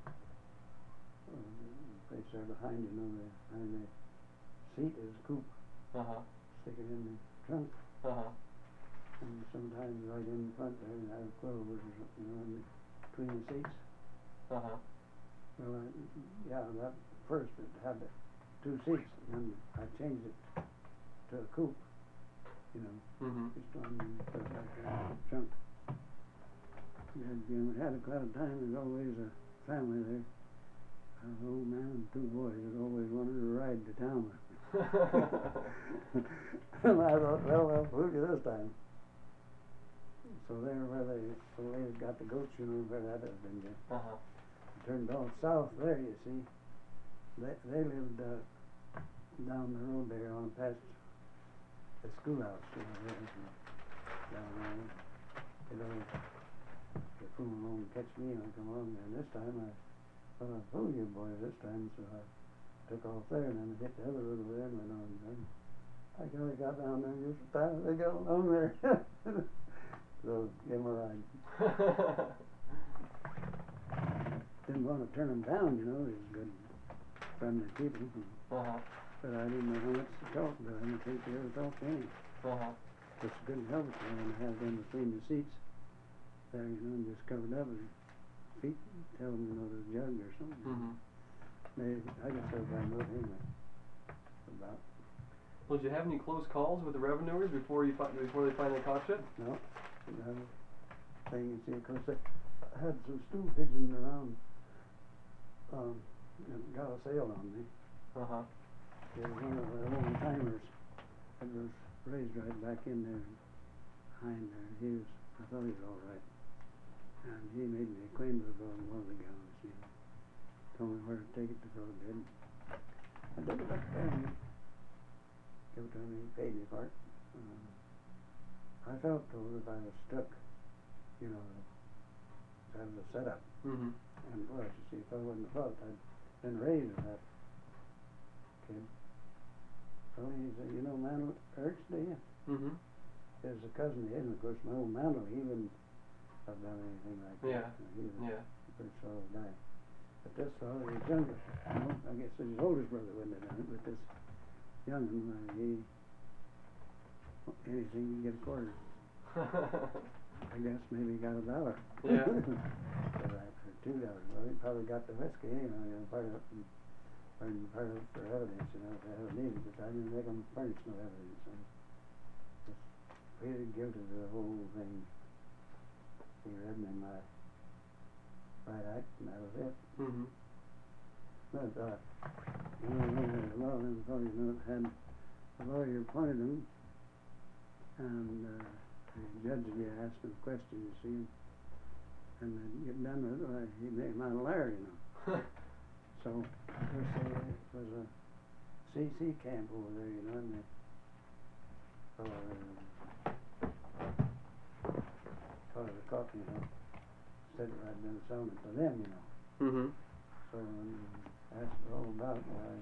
[SPEAKER 2] place there behind, you know, behind the seat is a coop. Stick it in the trunk. And sometimes right in front there, you have clovers or something, you know, in between the seats. Well, that first it had the 2 seats, and then I changed it to a coupe, you know, just on put it like a trunk. And we had quite a time. There's always a family there. An old man and 2 boys that always wanted to ride to town with me. And I thought, well, I'll fool you this time. So there where they got the goats, you know, where that has been there. Turned all south there, you see. They lived down the road there on past the schoolhouse, you know, there, down there. They'd always fool along and catch me and I come along there. And this time I thought I'd fool you boys this time, so I took off there and then I hit the other road over there and went on there. I kinda got down there just as fast as they got along there. So give them a ride. Didn't want to turn them down, you know. They was good, friendly people. But I didn't know how much to talk, but I didn't think they ever talked to any. Just couldn't help it. And I had them between the seats there, you know, and just covered up and feet, tell them, you know, the jug or something. I guess everybody knows anyway about.
[SPEAKER 1] Well, did you have any close calls with the revenuers before they finally caught you?
[SPEAKER 2] No. Another thing, you see, of course, I had some stool pigeons around, and got a sale on me. He was one of the old timers that was raised right back in there behind there. I thought he was all right. And he made me acquainted with one of the gals, you know. Told me where to take it to go to bed. I took it up there and gave it to him, he paid me for it. I felt though that I was stuck, you know, that was a setup.
[SPEAKER 1] Mm-hmm.
[SPEAKER 2] And plus, you see, if I wouldn't have felt I'd been raised with that kid. So he said, you know Mandel Ertz, do you?
[SPEAKER 1] Mm-hmm.
[SPEAKER 2] There's a cousin of his, and of course my old Mandel, he wouldn't have done anything like
[SPEAKER 1] Yeah.
[SPEAKER 2] that. He was
[SPEAKER 1] Yeah.
[SPEAKER 2] a pretty solid guy. But this fellow, he's younger. You know, I guess his oldest brother wouldn't have done it, but this young one, anything to get a quarter. I guess maybe he got $1.
[SPEAKER 1] Yeah.
[SPEAKER 2] For that, for $2. Well, he probably got the whiskey, you know, part of it, and part of it for evidence, you know, if they ever needed it. I didn't make him furnish no evidence. I just pleaded guilty to the whole thing. He read me my right act, and that was it.
[SPEAKER 1] Mm-hmm.
[SPEAKER 2] But, you know, a lot of them fellows, you know, had a lawyer appointed them, and the judge would be asking questions, you see, and then get done with it, well, he made him out a liar, you know. So, of course, it was a CC camp over there, you know, and they, the coffee, you know, said it right then selling it to them, you know.
[SPEAKER 1] Mm-hmm.
[SPEAKER 2] So, asked all about why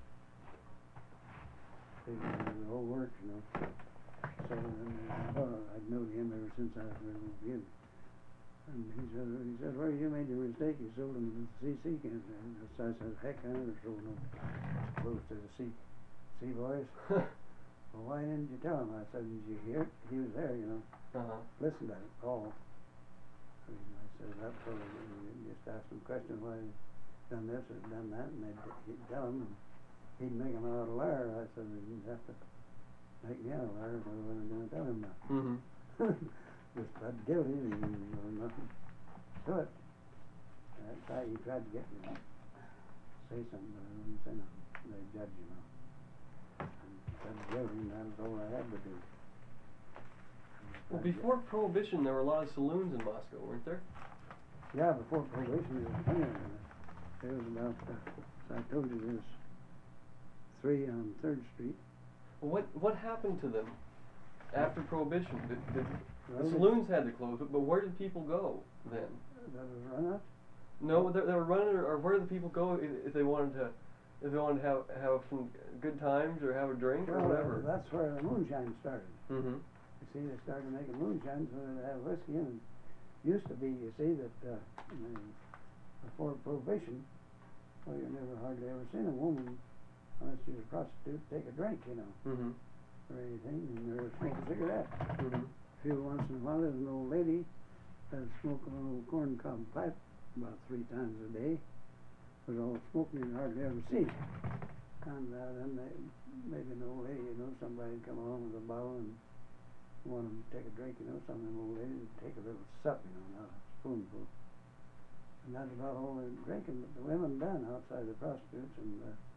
[SPEAKER 2] they did the whole work, you know. So then, I'd known him ever since I was a little kid. And he said, well, you made your mistake. You sold him to the CC camp. And so I said, heck, I never sold no clothes to the C boys. Well, why didn't you tell him? I said, did you hear it? He was there, you know.
[SPEAKER 1] Uh-huh.
[SPEAKER 2] Listen to it, all. I said, that fellow, you just asked him a question, why he done this or done that, and he'd tell him, and he'd make him out a liar. I said, you'd have to make me out a liar if I wasn't going to tell him that.
[SPEAKER 1] Mm-hmm.
[SPEAKER 2] Just pled guilty, and there was nothing to it. That's how he tried to get me to say something, but I wouldn't say nothing. They judge, you know. And pled guilty, and that was all I had to do.
[SPEAKER 1] Well, before Prohibition, there were a lot of saloons in Moscow, weren't there?
[SPEAKER 2] Yeah, before Prohibition, there was plenty of them. There was about, as I told you, there's 3 on 3rd Street.
[SPEAKER 1] Well, what happened to them after Prohibition?
[SPEAKER 2] Well,
[SPEAKER 1] The saloons had to close, but where did people go then?
[SPEAKER 2] That was run up.
[SPEAKER 1] No, they were running, or where did the people go if they wanted to have some good times or have a drink or whatever?
[SPEAKER 2] That's where the moonshine started.
[SPEAKER 1] Mm-hmm.
[SPEAKER 2] You see, they started making moonshine so they'd have whiskey in it. Used to be, you see, that before Prohibition, well, you never hardly ever seen a woman, unless she was a prostitute, take a drink, you know,
[SPEAKER 1] Mm-hmm.
[SPEAKER 2] or anything, and they were smoking a cigarette.
[SPEAKER 1] Mm-hmm.
[SPEAKER 2] Once in a while, there's an old lady that'd smoke a little corncob pipe about 3 times a day. Was all smoking you hardly ever see. And then maybe an old lady, you know, somebody'd come along with a bottle and want them to take a drink, you know, some of them old ladies would take a little sup, you know, not a spoonful. And that's about all they're drinking, but the women done outside the prostitutes, and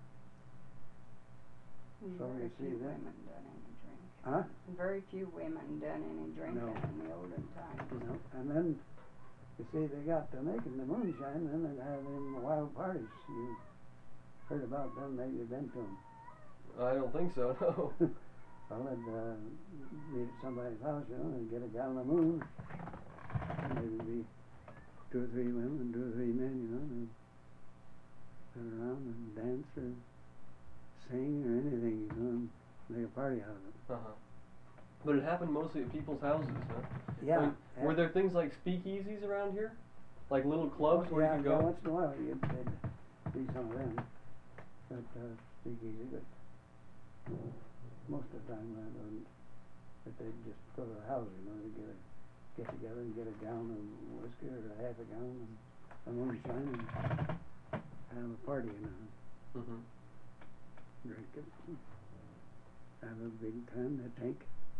[SPEAKER 2] so you see that.
[SPEAKER 3] Women done any drinking.
[SPEAKER 2] Huh?
[SPEAKER 3] Very few women done any drinking
[SPEAKER 2] No.
[SPEAKER 3] in the olden times.
[SPEAKER 2] You know, and then, you see, they got to making the moonshine, and then they'd have them wild parties. You heard about them, maybe you've been to them.
[SPEAKER 1] I don't think so, no.
[SPEAKER 2] Well, they'd meet at somebody's house, you know, and get a gallon of moon. And there'd be 2 or 3 women and 2 or 3 men, you know, and sit around and dance or sing or anything, you know, and make a party out of it.
[SPEAKER 1] Uh-huh. But it happened mostly at people's houses, huh?
[SPEAKER 2] Yeah.
[SPEAKER 1] I mean, were there things like speakeasies around here? Like little clubs where you could
[SPEAKER 2] Yeah,
[SPEAKER 1] go?
[SPEAKER 2] once in a while you'd see some of them. But speakeasy, but most of the time I wouldn't. But they'd just go to the house, you know, they'd get together and get a gallon of whiskey or a half a gallon of moonshine and have a party, you know.
[SPEAKER 1] Mm-hmm.
[SPEAKER 2] Drink it. Have a big time, I think.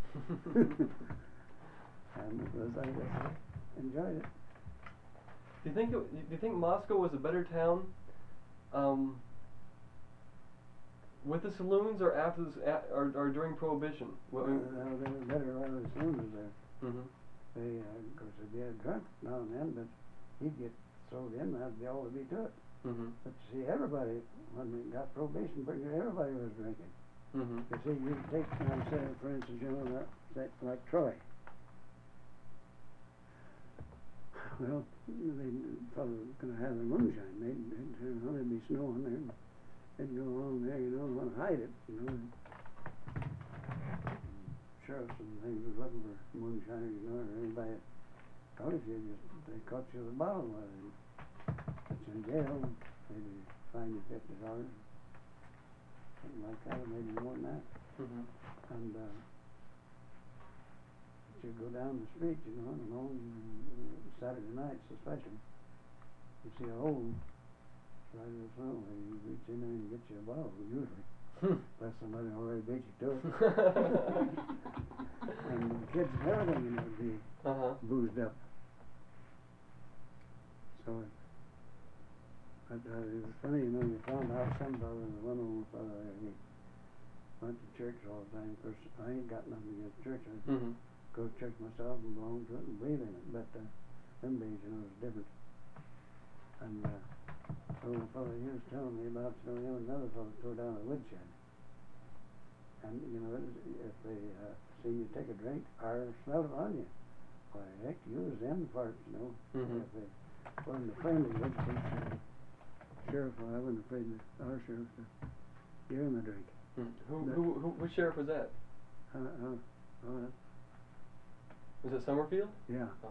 [SPEAKER 2] And it was, I guess, enjoyed it.
[SPEAKER 1] Do you think Moscow was a better town with the saloons or after this, or during Prohibition?
[SPEAKER 2] They were better while the saloon was there.
[SPEAKER 1] Mm-hmm.
[SPEAKER 2] They, of course, they'd be drunk now and then, but he'd get sold in, that'd be all there'd be to it.
[SPEAKER 1] Mm-hmm.
[SPEAKER 2] But see, everybody, when we got Prohibition, everybody was drinking.
[SPEAKER 1] Mm-hmm.
[SPEAKER 2] You see, you take, say, for instance, you know, like Troy. Well, they probably gonna have their moonshine. There'd be snow on there. They'd go along there, you know, and want to hide it, you know. Sheriffs and things was looking for moonshiners, you know, or anybody. Probably if they caught you with a bottle while they put you in jail, maybe fine you $50, something like that, or maybe more than that.
[SPEAKER 1] Mm-hmm.
[SPEAKER 2] And you go down the street, you know, and on Saturday nights especially, you see a hole right in the front where you reach in there and get you a bottle, usually. Unless somebody already beat you to it. And the kids and everything, you know, would be boozed up. So it was funny, you know, you found out some fellow, one old fellow there, he went to church all the time. Of course, I ain't got nothing against church. I go to church myself and belong to it and believe in it. But them days, you know, it was different. And the old fellow, he was telling me about, you know, him and another fellow go down a woodshed. And, you know, if they see you take a drink or smell it on you, why, heck, you was them parts, you know. If they wasn't a friendly woodshed, sheriff, well, I wasn't afraid of our sheriff to give him a drink.
[SPEAKER 1] Which sheriff was that? Was it Summerfield?
[SPEAKER 2] Yeah.
[SPEAKER 1] Oh.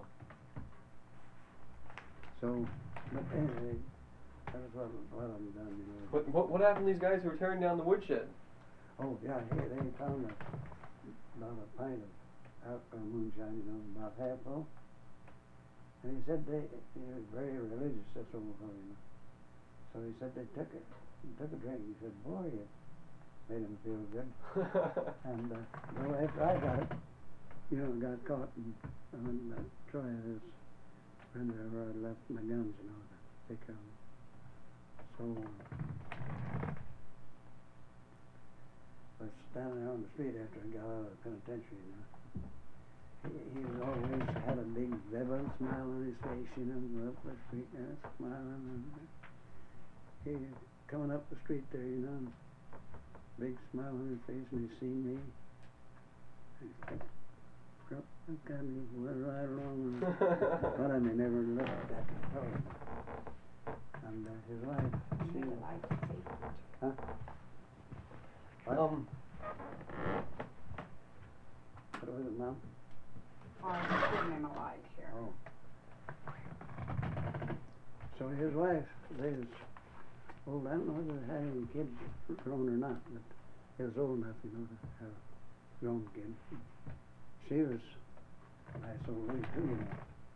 [SPEAKER 2] So, but anyway, that was what I'm done, you know.
[SPEAKER 1] What happened to these guys who were tearing down the woodshed?
[SPEAKER 2] Oh, yeah, they found about a pint of moonshine, you know, about half full. And he said he was very religious, this old fellow, you know. So he said they took a drink. He said, boy, it made him feel good. And well, after I got it, you know, got caught and I went to try this friend where I left my guns, you know, to take care of them. So I was standing there on the street after I got out of the penitentiary, you know. He was always had a big devil smile on his face, you know, go up the street there, smiling. And he coming up the street there, you know, big smile on his face, and he seen me. Look at me, went right along. But I may never looked at that fellow. And his wife, she was like, huh? What? What was it, Mom?
[SPEAKER 3] Oh, I'm just giving him a light here.
[SPEAKER 2] Oh. So his wife, they was old. I don't know whether they had any kids grown or not, but they was old enough, you know, to have grown kids. She was a nice old lady too, you know.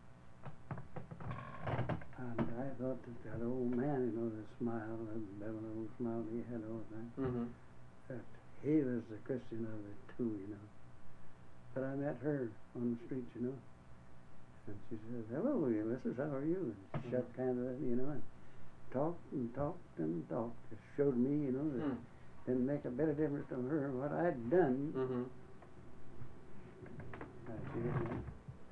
[SPEAKER 2] And I thought that old man, you know, the smile, the devil old smile he had all the time, that he was the Christian of the two, you know. But I met her on the street, you know, and she says, hello, Ulysses, how are you? And she shut kind of, you know, and talked and talked and talked. Just showed me, you know, that it didn't make a bit of difference to her what I'd done. She didn't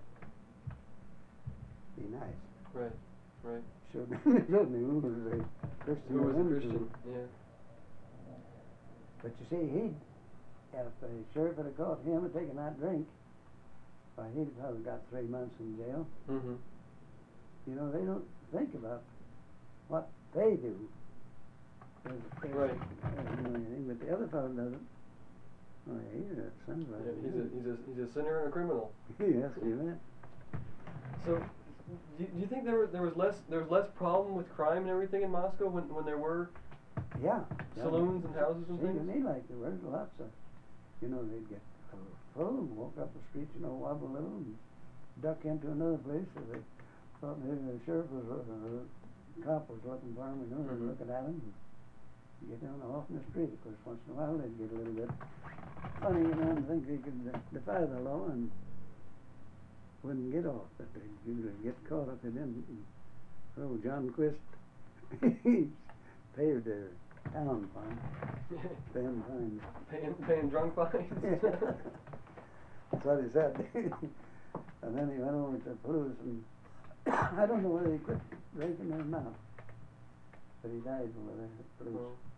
[SPEAKER 2] be nice.
[SPEAKER 1] Right.
[SPEAKER 2] Showed me who was a Christian.
[SPEAKER 1] Who was a Christian, yeah.
[SPEAKER 2] But you see, if the sheriff had caught him for taking that drink, why, he'd probably got 3 months in jail. You know, they don't think about what they do.
[SPEAKER 1] Right.
[SPEAKER 2] But the other fellow doesn't. Oh, yeah, that sounds like
[SPEAKER 1] he's a sinner and a criminal.
[SPEAKER 2] Yes, you bet.
[SPEAKER 1] So, do you think there was less problem with crime and everything in Moscow when there were saloons and houses and things?
[SPEAKER 2] To me, like there was lots of, you know, they'd get full and walk up the street, you know, wobble a little and duck into another place. So they thought maybe the sheriff was, cop was looking for him, you know, looking at him. And get down off in the street. Of course, once in a while they'd get a little bit funny, you know, and think they could defy the law and wouldn't get off, but they'd usually get caught if they didn't. And, John Quist, he paved a town fund, paying fines.
[SPEAKER 1] Paying drunk fines.
[SPEAKER 2] That's what he said. And then he went over to Palouse, and I don't know whether he quit drinking or not, but he died over there at Palouse.
[SPEAKER 1] Oh.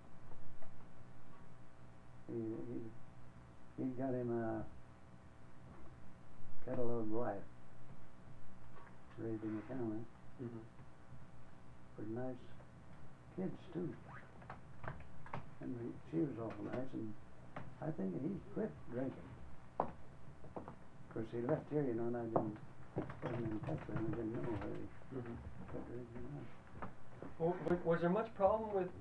[SPEAKER 2] He got him a catalogue wife, raised in the family,
[SPEAKER 1] Mhm.
[SPEAKER 2] pretty nice kids too. And she was awful nice, and I think he quit drinking. Of course, he left here, you know, and I wasn't in touch with him. I didn't know whether he
[SPEAKER 1] Mhm.
[SPEAKER 2] quit drinking or not.
[SPEAKER 1] Well, was there much problem with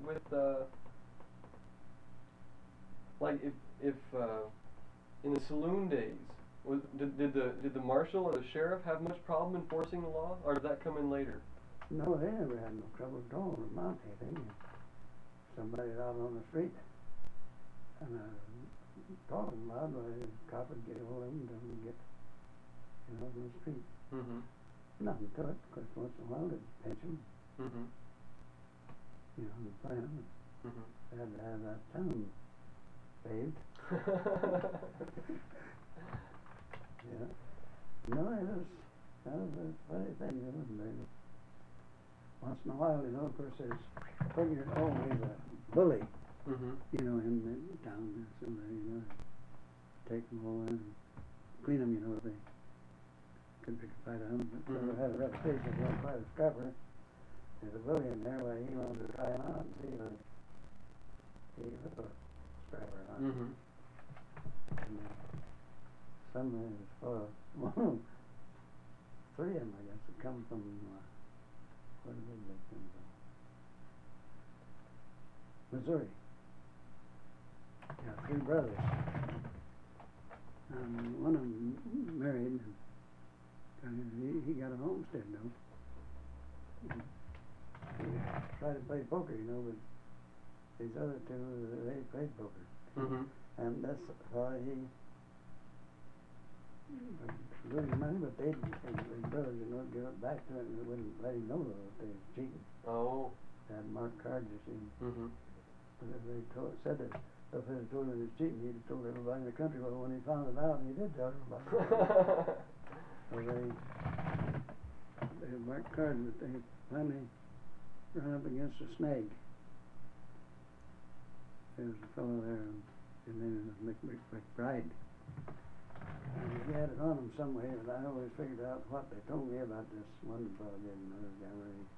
[SPEAKER 1] like if in the saloon days did the marshal or the sheriff have much problem enforcing the law, or did that come in later?
[SPEAKER 2] No, they never had no trouble at all with Monty. Somebody out on the street and talking loud, well, the cop would get hold of him and get, you know, on the street.
[SPEAKER 1] Mhm.
[SPEAKER 2] Nothing to it. Of course, once in a while they'd pinch him,
[SPEAKER 1] Mhm.
[SPEAKER 2] you know, and fine him.
[SPEAKER 1] Mhm.
[SPEAKER 2] They had to have that town paved. Yeah. No, it was kind of a funny thing, you know. Once in a while, you know, of course, there's figured always a bully,
[SPEAKER 1] Mhm.
[SPEAKER 2] you know, in town, or somebody, you know, take them all in and clean them, you know, if they could pick a fight on them. But
[SPEAKER 1] Mhm.
[SPEAKER 2] had a reputation of being quite a scrapper. There's a bully in there, where he wanted to try him out and see if he was a scrapper on.
[SPEAKER 1] Mhm.
[SPEAKER 2] And, some of his fellows, three of them, I guess, had come from, where did they come from? Missouri. Yeah, three brothers. One of them married, and he got a homestead, though. He tried to play poker, you know, but these other two, they played poker.
[SPEAKER 1] Mhm.
[SPEAKER 2] And that's how he losing money, but his brothers, you know, give it back to him, and they wouldn't let him know that they was cheating.
[SPEAKER 1] Oh.
[SPEAKER 2] They had marked cards, you see.
[SPEAKER 1] Mhm.
[SPEAKER 2] But if they said that if they had told him he was cheating, he'd have told everybody in the country. Well, when he found it out, he did tell everybody. So they had marked cards, but they finally ran up against a snag. There was a fellow there, his name was McBride. And he had it on him some way, but I always figured out what they told me about this one fellow did, you know, this guy where he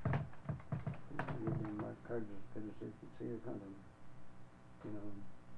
[SPEAKER 2] gave them marked cards as good as they could see in front of him. You know,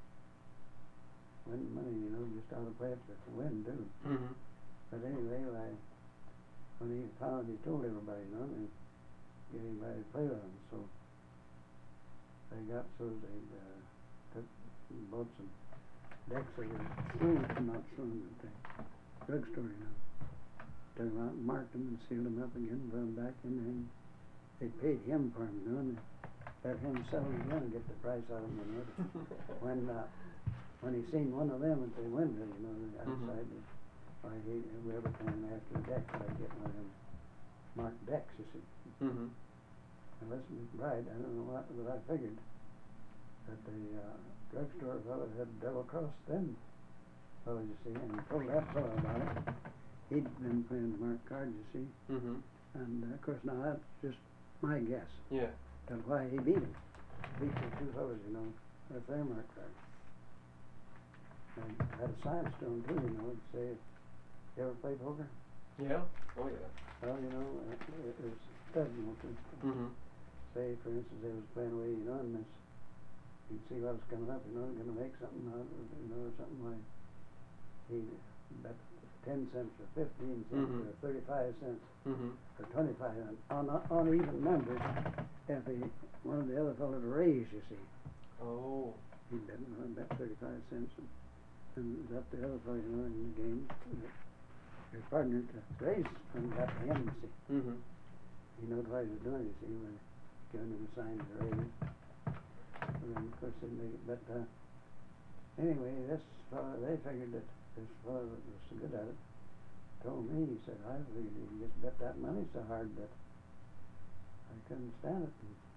[SPEAKER 2] win money, you know, just out of play to win too.
[SPEAKER 1] Mhm.
[SPEAKER 2] But anyway, when he found, he told everybody, you know, and get anybody to play with him. So they got so they took and bought some decks of the saloon, not saloon, but the drugstore, you know. Took them out and marked them and sealed them up again, put them back in there, and they paid him for them, you know, and let him sell them again and get the price out of them, you know. When he seen one of them at the window, you know, outside, why every time after the deck, I'd get one of them marked decks, you see.
[SPEAKER 1] Mhm.
[SPEAKER 2] And listen, McBride, I don't know what, but I figured that the drugstore fellow had double-crossed them fellows, you see, and told that fellow about it. He'd been playing marked cards, you see,
[SPEAKER 1] Mhm.
[SPEAKER 2] and of course now that's just my guess.
[SPEAKER 1] Yeah.
[SPEAKER 2] That's why he beat him. Beat the two fellows, you know, with their marked cards. And had a sign stone too, you know, it'd say, you ever play poker?
[SPEAKER 1] Yeah. Oh yeah.
[SPEAKER 2] Well, you know, it was stud, you know,
[SPEAKER 1] Mhm.
[SPEAKER 2] say, for instance, they was playing away, you know, and this, you'd see what was coming up, you know, going to make something out of it, you know, something like, he bet 10 cents or 15 cents
[SPEAKER 1] Mhm.
[SPEAKER 2] or 35 cents
[SPEAKER 1] Mhm.
[SPEAKER 2] or 25 on even numbers if one of the other fellows raised, you see.
[SPEAKER 1] Oh.
[SPEAKER 2] He bet 35 cents and got the other fellow, you know, in the game, his partner to raise and got him, you see.
[SPEAKER 1] Mhm.
[SPEAKER 2] He knew what he was doing, you see, when giving him a sign to raise. And then, of course, they make it, but anyway, this fellow, they figured that this fellow that was so good at it told me, he said, I figured he just bet that money so hard that I couldn't stand it. And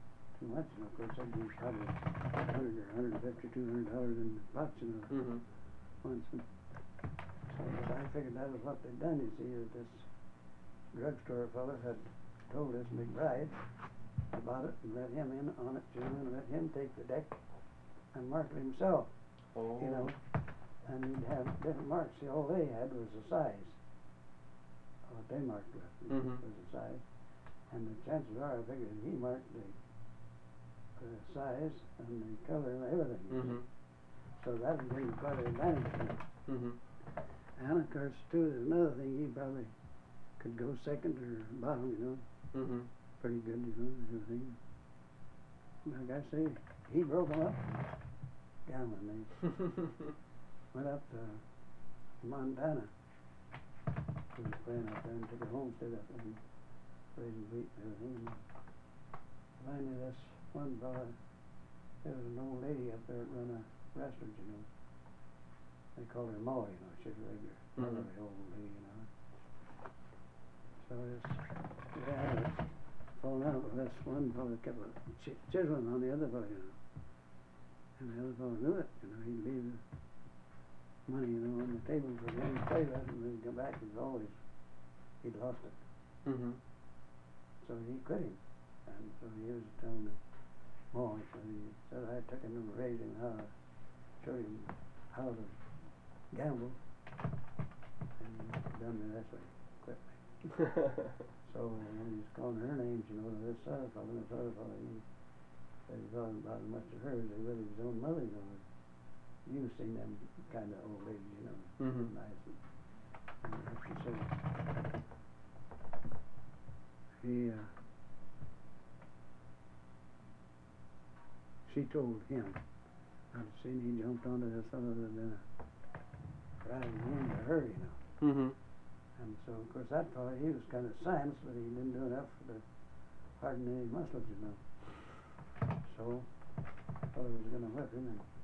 [SPEAKER 2] too much, you know. Of course, I'd be probably $100 or $150, $200 in the box, you know,
[SPEAKER 1] Mm-hmm.
[SPEAKER 2] once. And so, but I figured that was what they'd done, you see, that this drugstore fellow had told this McBride about it and let him in on it, you know, and let him take the deck and mark it himself,
[SPEAKER 1] Oh.
[SPEAKER 2] you know. And he'd have different marks. See, all they had was the size. What they marked with
[SPEAKER 1] Mhm.
[SPEAKER 2] was the size. And the chances are, I figured he marked the size and the color and everything.
[SPEAKER 1] Mm-hmm.
[SPEAKER 2] So that would bring quite an advantage to him.
[SPEAKER 1] Mm-hmm.
[SPEAKER 2] And of course, too, there's another thing. He probably could go second or bottom, you know.
[SPEAKER 1] Mm-hmm.
[SPEAKER 2] Pretty good, you know, everything. Like I say, he broke them up. Gambling. They went up to Montana. He was playing up there and took a homestead up there and raising wheat and everything. And finally, this one fellow, there was an old lady up there that run a restaurant, you know. They called her Ma, you know. She's a regular, elderly old lady, you know. So this guy was falling out with this one fellow kept chiseling on the other fellow, you know. And the other fellow knew it, you know. He'd leave the money, you know, on the table for him to play with, and when he'd come back, he'd lost it.
[SPEAKER 1] Mm-hmm.
[SPEAKER 2] So he quit him. And so he was telling me more. So he said I took him and raised him how, showed him how to gamble, and he done me this way, quit me. So when he's calling her names, you know, this other fellow, he said he thought about as much of her as he would of his own mother, you know. You've seen them kind of old ladies, you know,
[SPEAKER 1] Mm-hmm.
[SPEAKER 2] nice. And like she said, she told him, I'd seen he jumped onto this fellow that had been riding home to her, you know.
[SPEAKER 1] Mm-hmm.
[SPEAKER 2] And so, of course, that fellow, he was kind of science, but he didn't do enough to harden any muscles, you know. So, the fellow was going to whip him, and